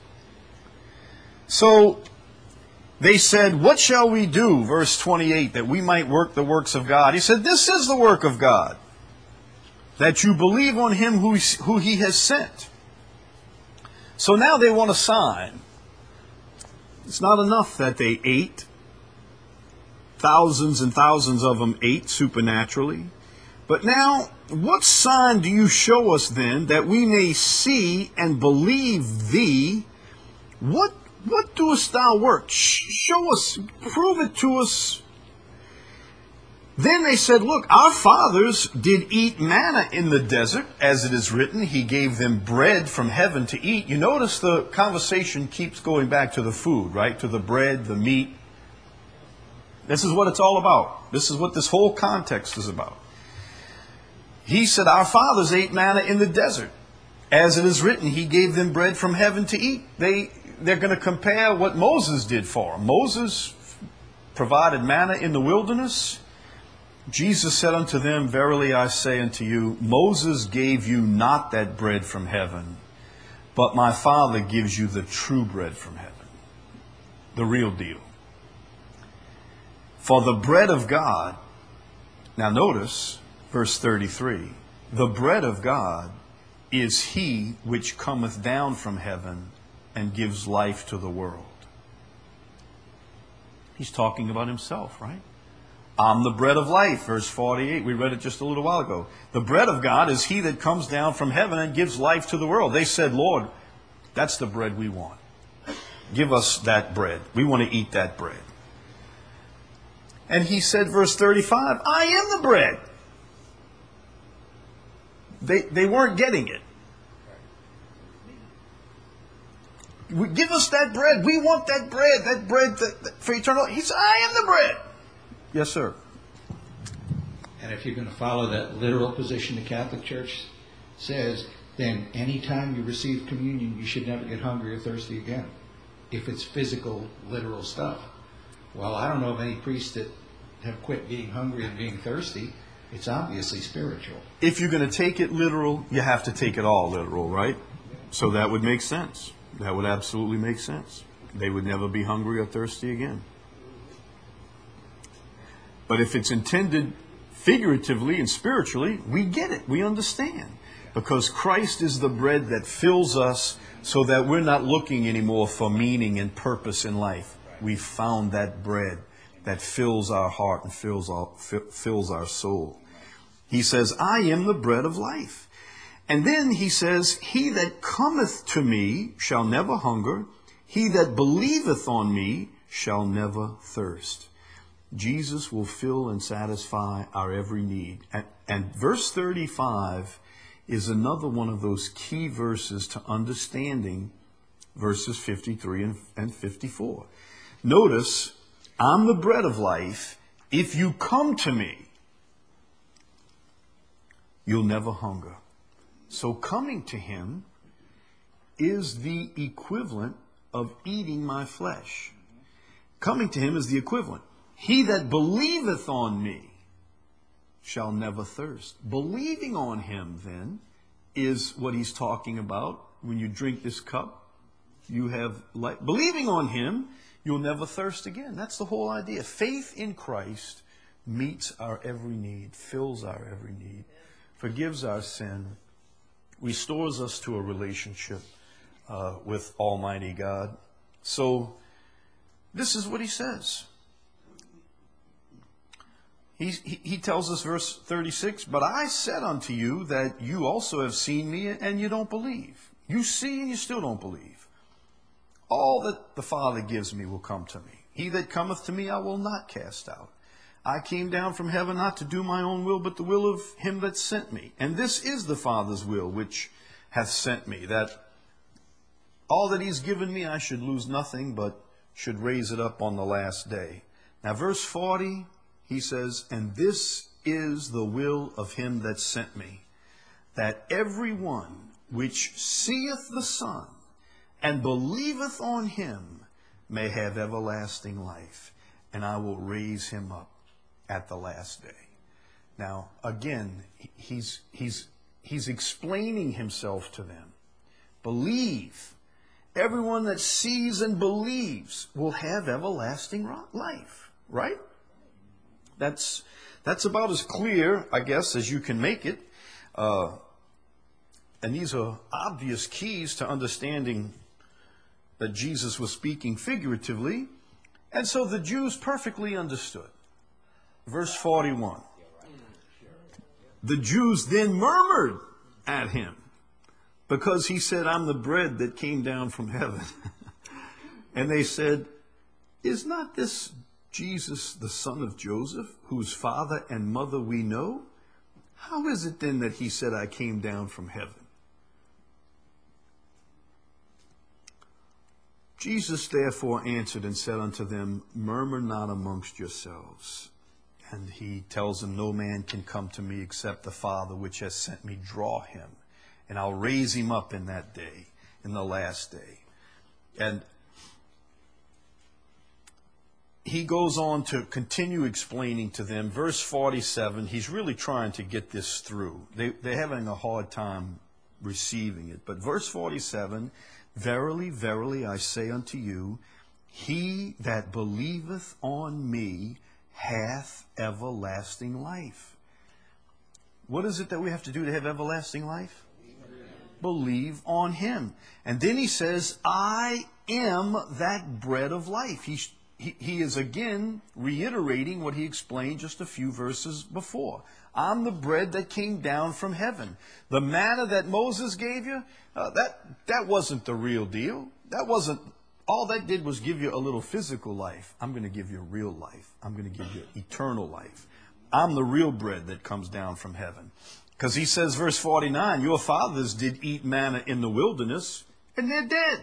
So they said, what shall we do, verse 28, that we might work the works of God? He said, this is the work of God, that you believe on him who he has sent. So now they want a sign. It's not enough that they ate. Thousands and thousands of them ate supernaturally. But now, what sign do you show us then, that we may see and believe thee? What doest thou work? Show us, prove it to us. Then they said, look, our fathers did eat manna in the desert, as it is written, he gave them bread from heaven to eat. You notice the conversation keeps going back to the food, right? To the bread, the meat. This is what it's all about. This is what this whole context is about. He said, our fathers ate manna in the desert. As it is written, he gave them bread from heaven to eat. They're going to compare what Moses did for them. Moses provided manna in the wilderness. Jesus said unto them, verily I say unto you, Moses gave you not that bread from heaven, but my Father gives you the true bread from heaven. The real deal. For the bread of God, now notice verse 33, the bread of God is he which cometh down from heaven and gives life to the world. He's talking about himself, right? I'm the bread of life, verse 48. We read it just a little while ago. The bread of God is he that comes down from heaven and gives life to the world. They said, Lord, that's the bread we want. Give us that bread. We want to eat that bread. And he said, verse 35, I am the bread. They weren't getting it. Give us that bread. We want that bread for eternal life. He said, I am the bread. Yes, sir. And if you're going to follow that literal position the Catholic Church says, then anytime you receive communion, you should never get hungry or thirsty again. If it's physical, literal stuff. Well, I don't know of any priests that have quit being hungry and being thirsty. It's obviously spiritual. If you're going to take it literal, you have to take it all literal, right? So that would make sense. That would absolutely make sense. They would never be hungry or thirsty again. But if it's intended figuratively and spiritually, we get it. We understand. Because Christ is the bread that fills us so that we're not looking anymore for meaning and purpose in life. We've found that bread that fills our heart and fills our soul. He says, I am the bread of life. And then he says, he that cometh to me shall never hunger. He that believeth on me shall never thirst. Jesus will fill and satisfy our every need. And verse 35 is another one of those key verses to understanding verses 53 and 54. Notice, I'm the bread of life. If you come to me, you'll never hunger. So coming to him is the equivalent of eating my flesh. Coming to him is the equivalent. He that believeth on me shall never thirst. Believing on him, then, is what he's talking about. When you drink this cup, you have life. Believing on him, you'll never thirst again. That's the whole idea. Faith in Christ meets our every need, fills our every need, forgives our sin, restores us to a relationship with Almighty God. So, this is what he says. He tells us, verse 36, but I said unto you that you also have seen me and you don't believe. You see and you still don't believe. All that the Father gives me will come to me. He that cometh to me I will not cast out. I came down from heaven not to do my own will, but the will of him that sent me. And this is the Father's will which hath sent me, that all that he's given me I should lose nothing, but should raise it up on the last day. Now verse 40, he says, and this is the will of him that sent me, that every one which seeth the Son and believeth on him may have everlasting life, and I will raise him up at the last day. Now, again, he's explaining himself to them. Believe. Everyone that sees and believes will have everlasting life, right? That's about as clear, I guess, as you can make it. And these are obvious keys to understanding that Jesus was speaking figuratively. And so the Jews perfectly understood. Verse 41. The Jews then murmured at him because he said, I'm the bread that came down from heaven. And they said, is not this Jesus, the son of Joseph, whose father and mother we know? How is it then that he said, I came down from heaven? Jesus therefore answered and said unto them, murmur not amongst yourselves. And he tells them, no man can come to me except the Father which has sent me draw him, and I'll raise him up in that day, in the last day. And he goes on to continue explaining to them. Verse 47, he's really trying to get this through. They're having a hard time receiving it. But verse 47, verily, verily, I say unto you, he that believeth on me hath everlasting life. What is it that we have to do to have everlasting life? Believe on him. And then he says, I am that bread of life. He is again reiterating what he explained just a few verses before. I'm the bread that came down from heaven. The manna that Moses gave you, that wasn't the real deal. That wasn't, all that did was give you a little physical life. I'm going to give you real life. I'm going to give you eternal life. I'm the real bread that comes down from heaven. Because he says, verse 49, your fathers did eat manna in the wilderness, and they're dead.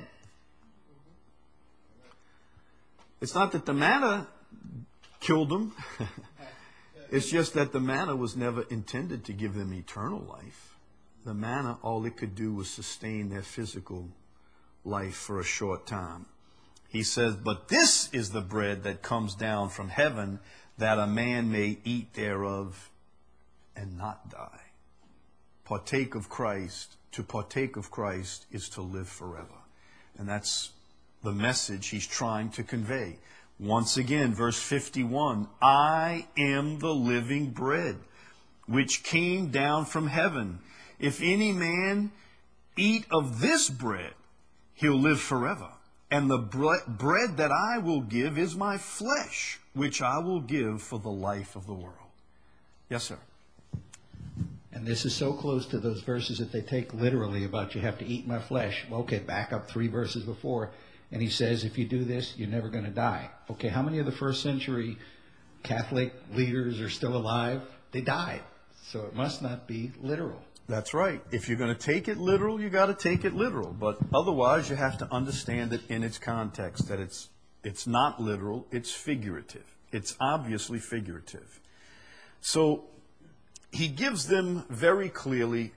It's not that the manna killed them. It's just that the manna was never intended to give them eternal life. The manna, all it could do was sustain their physical life for a short time. He says, but this is the bread that comes down from heaven, that a man may eat thereof and not die. Partake of Christ. To partake of Christ is to live forever. And that's the message he's trying to convey. Once again, verse 51, I am the living bread, which came down from heaven. If any man eat of this bread, he'll live forever. And the bread that I will give is my flesh, which I will give for the life of the world. Yes, sir. And this is so close to those verses that they take literally about you have to eat my flesh. Okay, back up 3 verses before. And he says, if you do this, you're never going to die. Okay, how many of the first century Catholic leaders are still alive? They died. So it must not be literal. That's right. If you're going to take it literal, you got to take it literal. But otherwise, you have to understand it in its context, that it's not literal, it's figurative. It's obviously figurative. So he gives them very clearly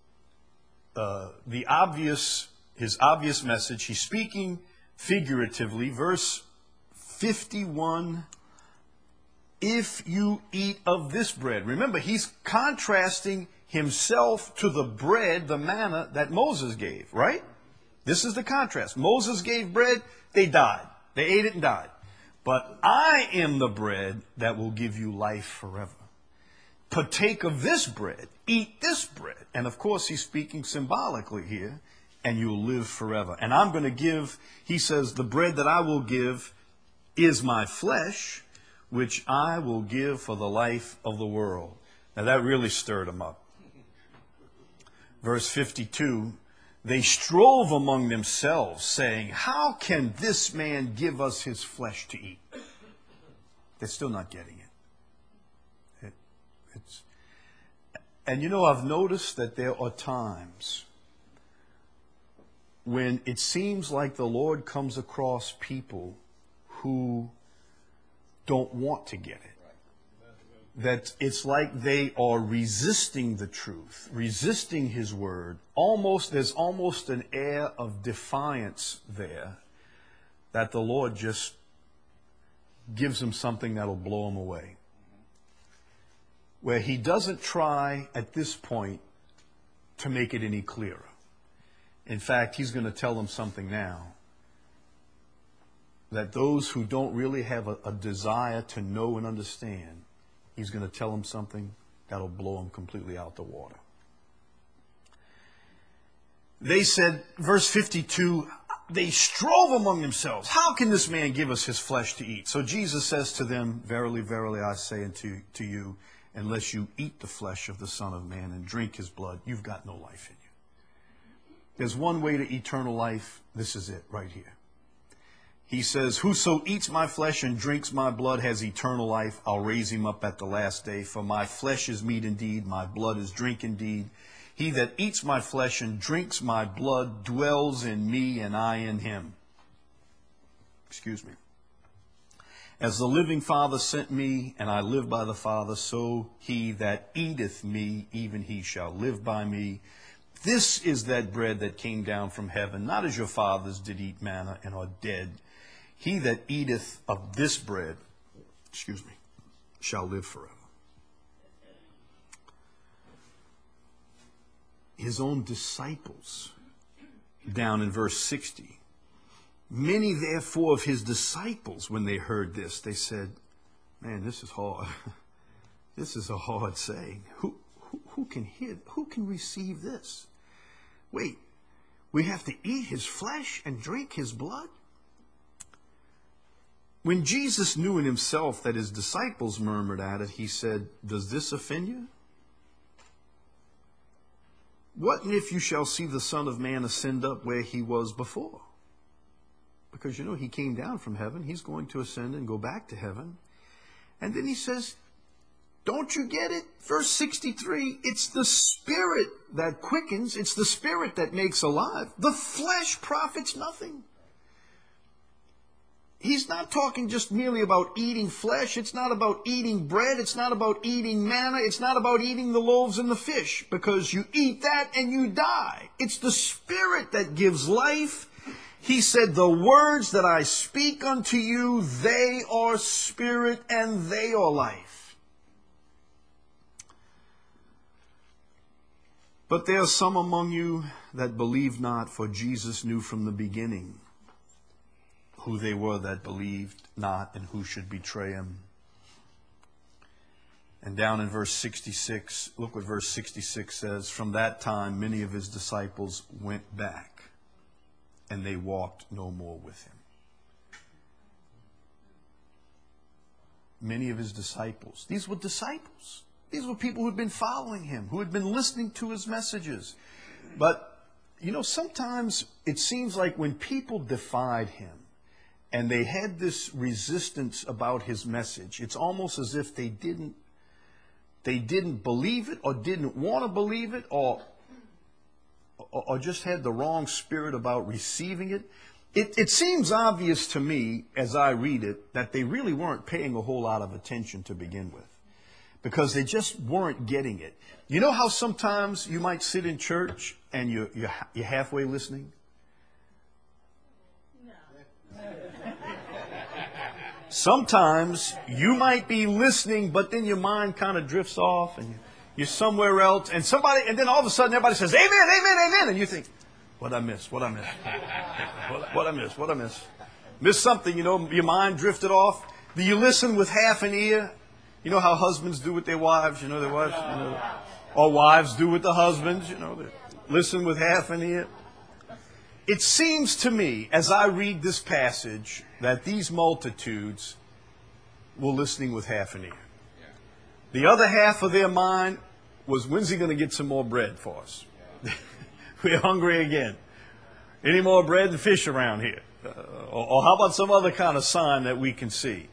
his obvious message. He's speaking figuratively. Verse 51, if you eat of this bread. Remember, he's contrasting himself to the bread, the manna that Moses gave, right? This is the contrast. Moses gave bread, they died. They ate it and died. But I am the bread that will give you life forever. Partake of this bread, eat this bread. And of course, he's speaking symbolically here, and you'll live forever. And I'm going to give, he says, the bread that I will give is my flesh, which I will give for the life of the world. Now that really stirred him up. Verse 52, they strove among themselves, saying, how can this man give us his flesh to eat? They're still not getting it. And you know, I've noticed that there are times when it seems like the Lord comes across people who don't want to get it. That it's like they are resisting the truth, resisting his word. There's almost an air of defiance there that the Lord just gives them something that'll blow them away. Where he doesn't try at this point to make it any clearer. In fact, he's going to tell them something now. That those who don't really have a desire to know and understand, he's going to tell them something that'll blow them completely out the water. They said, verse 52, they strove among themselves. How can this man give us his flesh to eat? So Jesus says to them, verily, verily, I say unto you, unless you eat the flesh of the Son of Man and drink his blood, you've got no life in you. There's one way to eternal life. This is it right here. He says, whoso eats my flesh and drinks my blood has eternal life. I'll raise him up at the last day. For my flesh is meat indeed, my blood is drink indeed. He that eats my flesh and drinks my blood dwells in me and I in him. Excuse me. As the living Father sent me, and I live by the Father, so he that eateth me, even he shall live by me. This is that bread that came down from heaven, not as your fathers did eat manna and are dead. He that eateth of this bread, shall live forever. His own disciples, down in verse 60. Many, therefore, of his disciples, when they heard this, they said, man, this is hard. This is a hard saying. Who can hear? Who can receive this? Wait, we have to eat his flesh and drink his blood? When Jesus knew in himself that his disciples murmured at it, he said, does this offend you? What if you shall see the Son of Man ascend up where he was before? Because, you know, he came down from heaven. He's going to ascend and go back to heaven. And then he says, don't you get it? Verse 63, it's the Spirit that quickens. It's the Spirit that makes alive. The flesh profits nothing. He's not talking just merely about eating flesh. It's not about eating bread. It's not about eating manna. It's not about eating the loaves and the fish, because you eat that and you die. It's the Spirit that gives life. He said, the words that I speak unto you, they are spirit and they are life. But there are some among you that believe not, for Jesus knew from the beginning who they were that believed not and who should betray him. And down in verse 66, look what verse 66 says. From that time, many of his disciples went back, and they walked no more with him. Many of his disciples. These were disciples. These were people who had been following him, who had been listening to his messages. But, you know, sometimes it seems like when people defied him and they had this resistance about his message, it's almost as if they didn't believe it or didn't want to believe it or just had the wrong spirit about receiving it. It seems obvious to me as I read it that they really weren't paying a whole lot of attention to begin with, because they just weren't getting it. You know how sometimes you might sit in church and you're halfway listening? Sometimes you might be listening, but then your mind kind of drifts off and you're somewhere else, and then all of a sudden everybody says, amen, amen, amen, and you think, what I miss? What I miss? What I miss? What I miss? Miss something, you know, your mind drifted off. Do you listen with half an ear? You know how husbands do with their wives, you know, their wives, you know, or wives do with the husbands, you know, they listen with half an ear. It seems to me, as I read this passage, that these multitudes were listening with half an ear. The other half of their mind was, when's he going to get some more bread for us? We're hungry again. Any more bread and fish around here? Or how about some other kind of sign that we can see?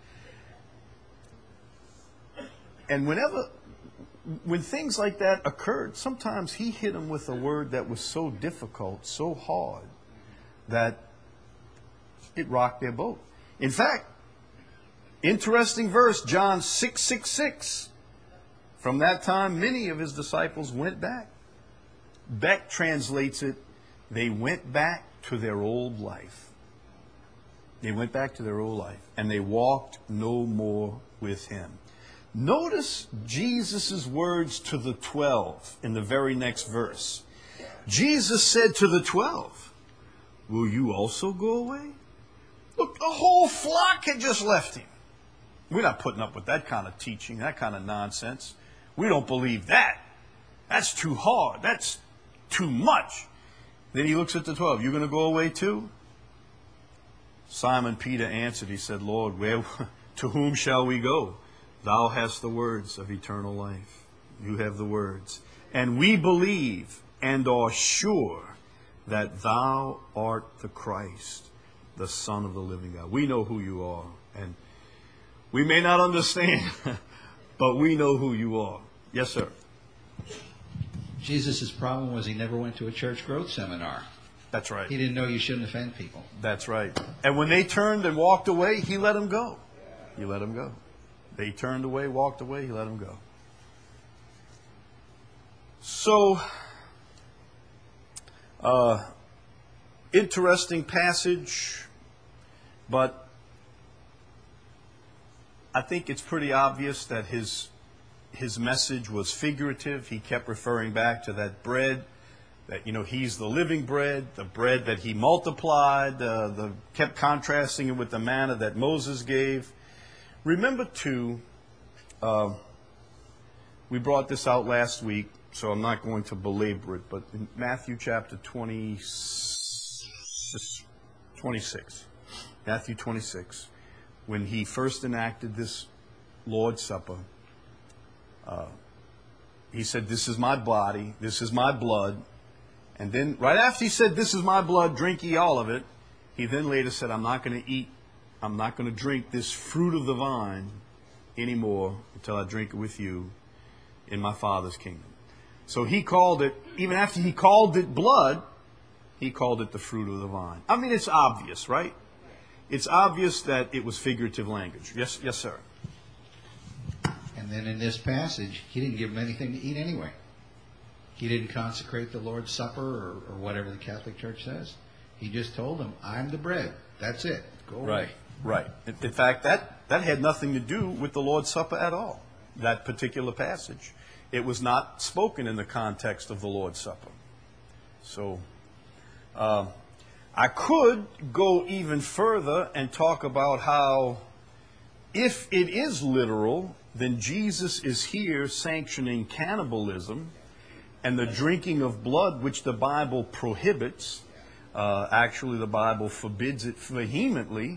And when things like that occurred, sometimes he hit them with a word that was so difficult, so hard, that it rocked their boat. In fact, interesting verse, John 6:66. From that time, many of his disciples went back. Beck translates it, they went back to their old life. They went back to their old life, and they walked no more with him. Notice Jesus' words to the 12 in the very next verse. Jesus said to the 12, will you also go away? Look, the whole flock had just left him. We're not putting up with that kind of teaching, that kind of nonsense. We don't believe that. That's too hard. That's too much. Then he looks at the 12. You're going to go away too? Simon Peter answered. He said, Lord, to whom shall we go? Thou hast the words of eternal life. You have the words. And we believe and are sure that thou art the Christ, the Son of the living God. We know who you are. And we may not understand, but we know who you are. Yes, sir. Jesus' problem was he never went to a church growth seminar. That's right. He didn't know you shouldn't offend people. That's right. And when they turned and walked away, he let them go. He let them go. They turned away, walked away, he let them go. So, Interesting passage, but I think it's pretty obvious that his message was figurative. He kept referring back to that bread, that, he's the living bread, the bread that he multiplied, kept contrasting it with the manna that Moses gave. Remember, too, we brought this out last week, so I'm not going to belabor it, but in Matthew chapter 26, Matthew 26, when he first enacted this Lord's Supper, he said, "This is my body, this is my blood." And then right after he said, "This is my blood, drink ye all of it," he then later said, I'm not going to drink this fruit of the vine anymore until I drink it with you in my Father's kingdom. So he called it, even after he called it blood, he called it the fruit of the vine. I mean, it's obvious, right? It's obvious that it was figurative language. Yes, sir. And then in this passage, he didn't give them anything to eat anyway. He didn't consecrate the Lord's Supper or whatever the Catholic Church says. He just told them, I'm the bread. That's it. Go away. Right. In fact, that had nothing to do with the Lord's Supper at all, that particular passage. It was not spoken in the context of the Lord's Supper. So I could go even further and talk about how, if it is literal, then Jesus is here sanctioning cannibalism and the drinking of blood, which the Bible prohibits. Actually, the Bible forbids it vehemently.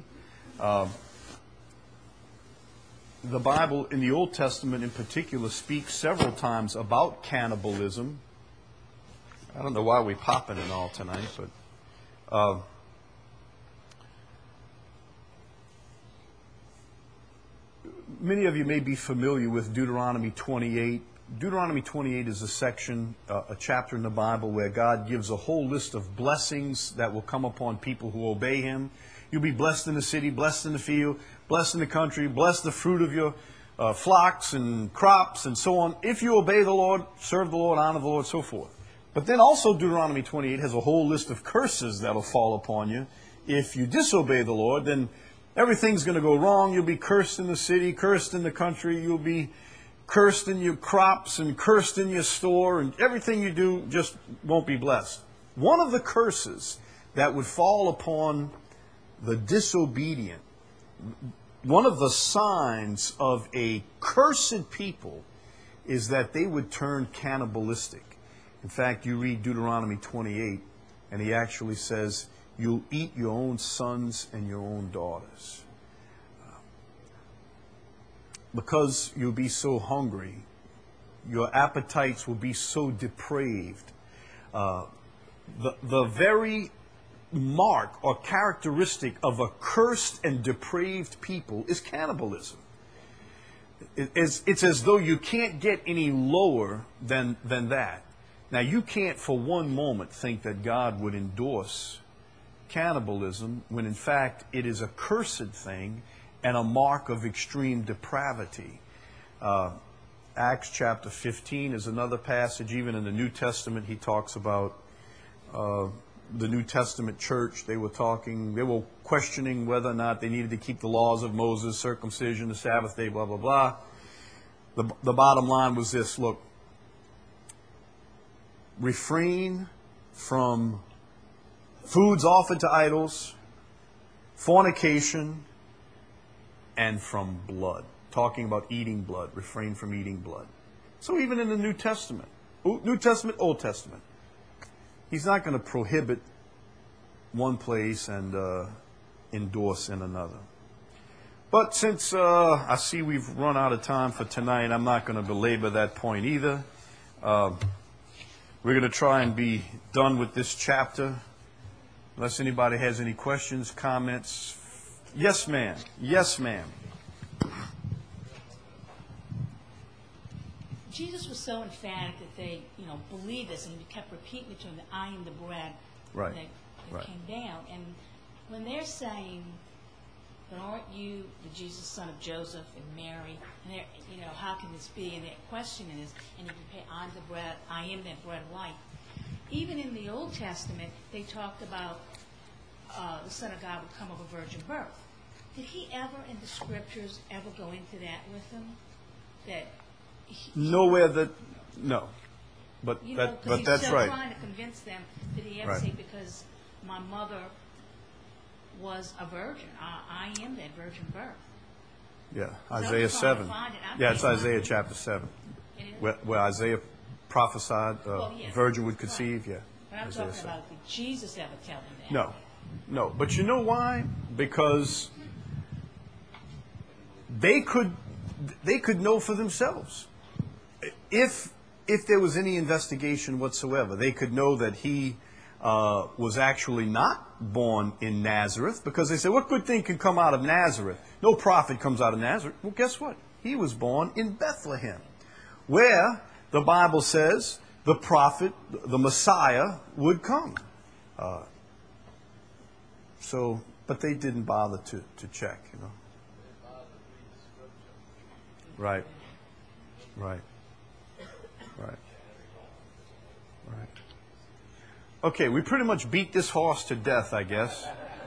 The Bible, in the Old Testament in particular, speaks several times about cannibalism. I don't know why we're popping and all tonight, but many of you may be familiar with Deuteronomy 28. Deuteronomy 28 is a section, a chapter in the Bible where God gives a whole list of blessings that will come upon people who obey Him. You'll be blessed in the city, blessed in the field, blessed in the country, blessed the fruit of your flocks and crops and so on. If you obey the Lord, serve the Lord, honor the Lord, so forth. But then also Deuteronomy 28 has a whole list of curses that will fall upon you. If you disobey the Lord, then everything's going to go wrong. You'll be cursed in the city, cursed in the country. You'll be cursed in your crops and cursed in your store, and everything you do just won't be blessed. One of the curses that would fall upon the disobedient, one of the signs of a cursed people, is that they would turn cannibalistic. In fact, you read Deuteronomy 28, and he actually says, you'll eat your own sons and your own daughters. Because you'll be so hungry, your appetites will be so depraved. The very mark or characteristic of a cursed and depraved people is cannibalism. It's as though you can't get any lower than that. Now, you can't for one moment think that God would endorse cannibalism when in fact it is a cursed thing and a mark of extreme depravity. Acts chapter 15 is another passage. Even in the New Testament, he talks about the New Testament church. They were questioning whether or not they needed to keep the laws of Moses, circumcision, the Sabbath day, blah, blah, blah. The bottom line was this: look, refrain from foods offered to idols, fornication, and from blood. Talking about eating blood. Refrain from eating blood. So even in the New Testament, Old Testament, he's not going to prohibit one place and endorse in another. But since I see we've run out of time for tonight, I'm not going to belabor that point either. We're going to try and be done with this chapter. Unless anybody has any questions, comments. Yes, ma'am. Yes, ma'am. Jesus was so emphatic that they, believed this, and he kept repeating it to them, that I am the bread Right. that came down. And when they're saying, but aren't you the Jesus, son of Joseph and Mary? And they're, how can this be? And they're questioning this. And you compare, I'm the bread, I am that bread of life. even in the Old Testament, they talked about the Son of God would come of a virgin birth. Did he ever, in the scriptures, ever go into that with them? That Nowhere that, no. But you know, 'cause but he's that's still right. trying to convince them. Did he ever Right. say, because my mother was a virgin, I am that virgin birth? Yeah, I'm Isaiah trying to 7. find it. I Yeah, it's can't Isaiah find it. chapter 7. It is? Where Isaiah prophesied Yes. a virgin would Right. conceive. Yeah, But I'm Isaiah talking 7. about, did Jesus ever tell them that? No, no. But you know why? Because they could know for themselves. If there was any investigation whatsoever, they could know that he was actually not born in Nazareth, because they said, what good thing can come out of Nazareth? No prophet comes out of Nazareth. Well, guess what? He was born in Bethlehem, where the Bible says the prophet, the Messiah, would come. But they didn't bother to check, you know. Right. Right. Right. Right. Okay, we pretty much beat this horse to death, I guess.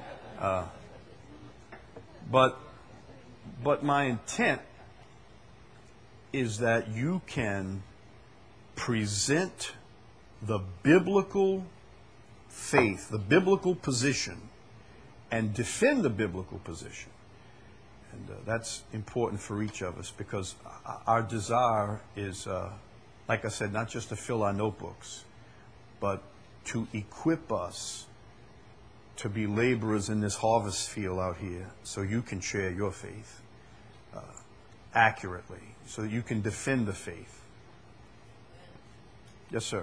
But my intent is that you can present the biblical faith, the biblical position, and defend the biblical position. And that's important for each of us, because our desire is, like I said, not just to fill our notebooks, but to equip us to be laborers in this harvest field out here, so you can share your faith accurately, so that you can defend the faith. Yes, sir.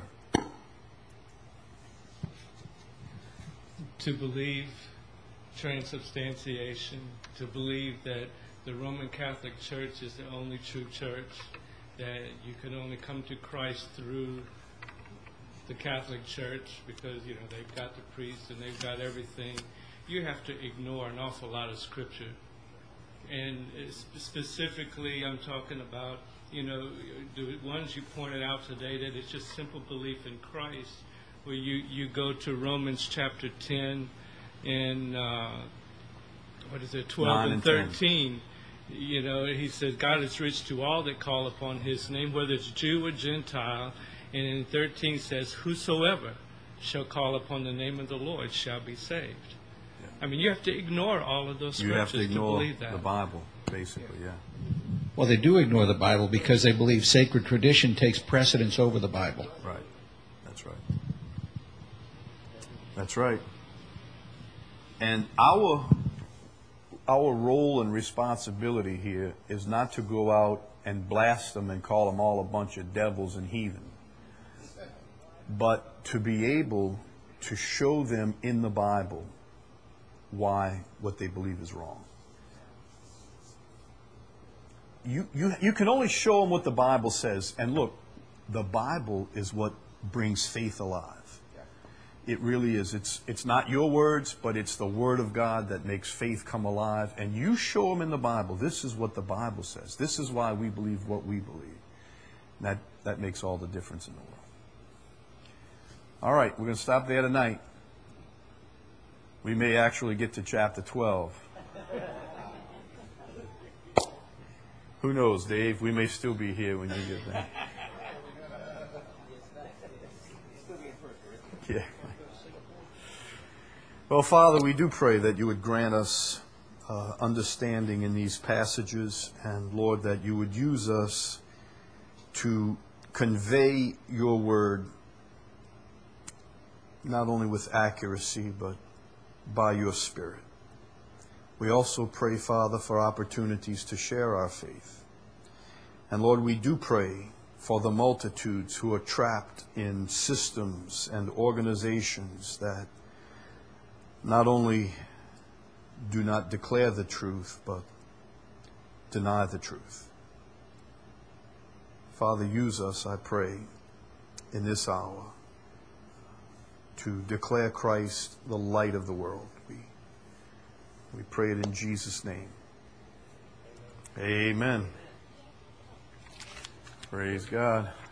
To believe transubstantiation, to believe that the Roman Catholic Church is the only true church, that you can only come to Christ through the Catholic Church because, you know, they've got the priests and they've got everything. You have to ignore an awful lot of Scripture. And specifically, I'm talking about, you know, the ones you pointed out today, that it's just simple belief in Christ, where you go to Romans chapter 10 and, 12 and 13. You know, he says, God is rich to all that call upon his name, whether it's Jew or Gentile. And in 13 says, whosoever shall call upon the name of the Lord shall be saved. I mean, you have to ignore all of those You have scriptures to ignore believe that. the Bible, basically, yeah. Well, they do ignore the Bible because they believe sacred tradition takes precedence over the Bible. Right. That's right. That's right. And our role and responsibility here is not to go out and blast them and call them all a bunch of devils and heathen, but to be able to show them in the Bible why what they believe is wrong. You can only show them what the Bible says. And look, the Bible is what brings faith alive. It really is. It's not your words, but it's the Word of God that makes faith come alive. And you show them in the Bible, this is what the Bible says. This is why we believe what we believe. And that makes all the difference in the world. All right, we're going to stop there tonight. We may actually get to chapter 12. Who knows, Dave? We may still be here when you get there. Yeah. Well, Father, we do pray that you would grant us understanding in these passages, and Lord, that you would use us to convey your word not only with accuracy, but by your Spirit. We also pray, Father, for opportunities to share our faith. And Lord, we do pray for the multitudes who are trapped in systems and organizations that not only do not declare the truth, but deny the truth. Father, use us, I pray, in this hour to declare Christ the light of the world. We pray it in Jesus' name. Amen. Praise God.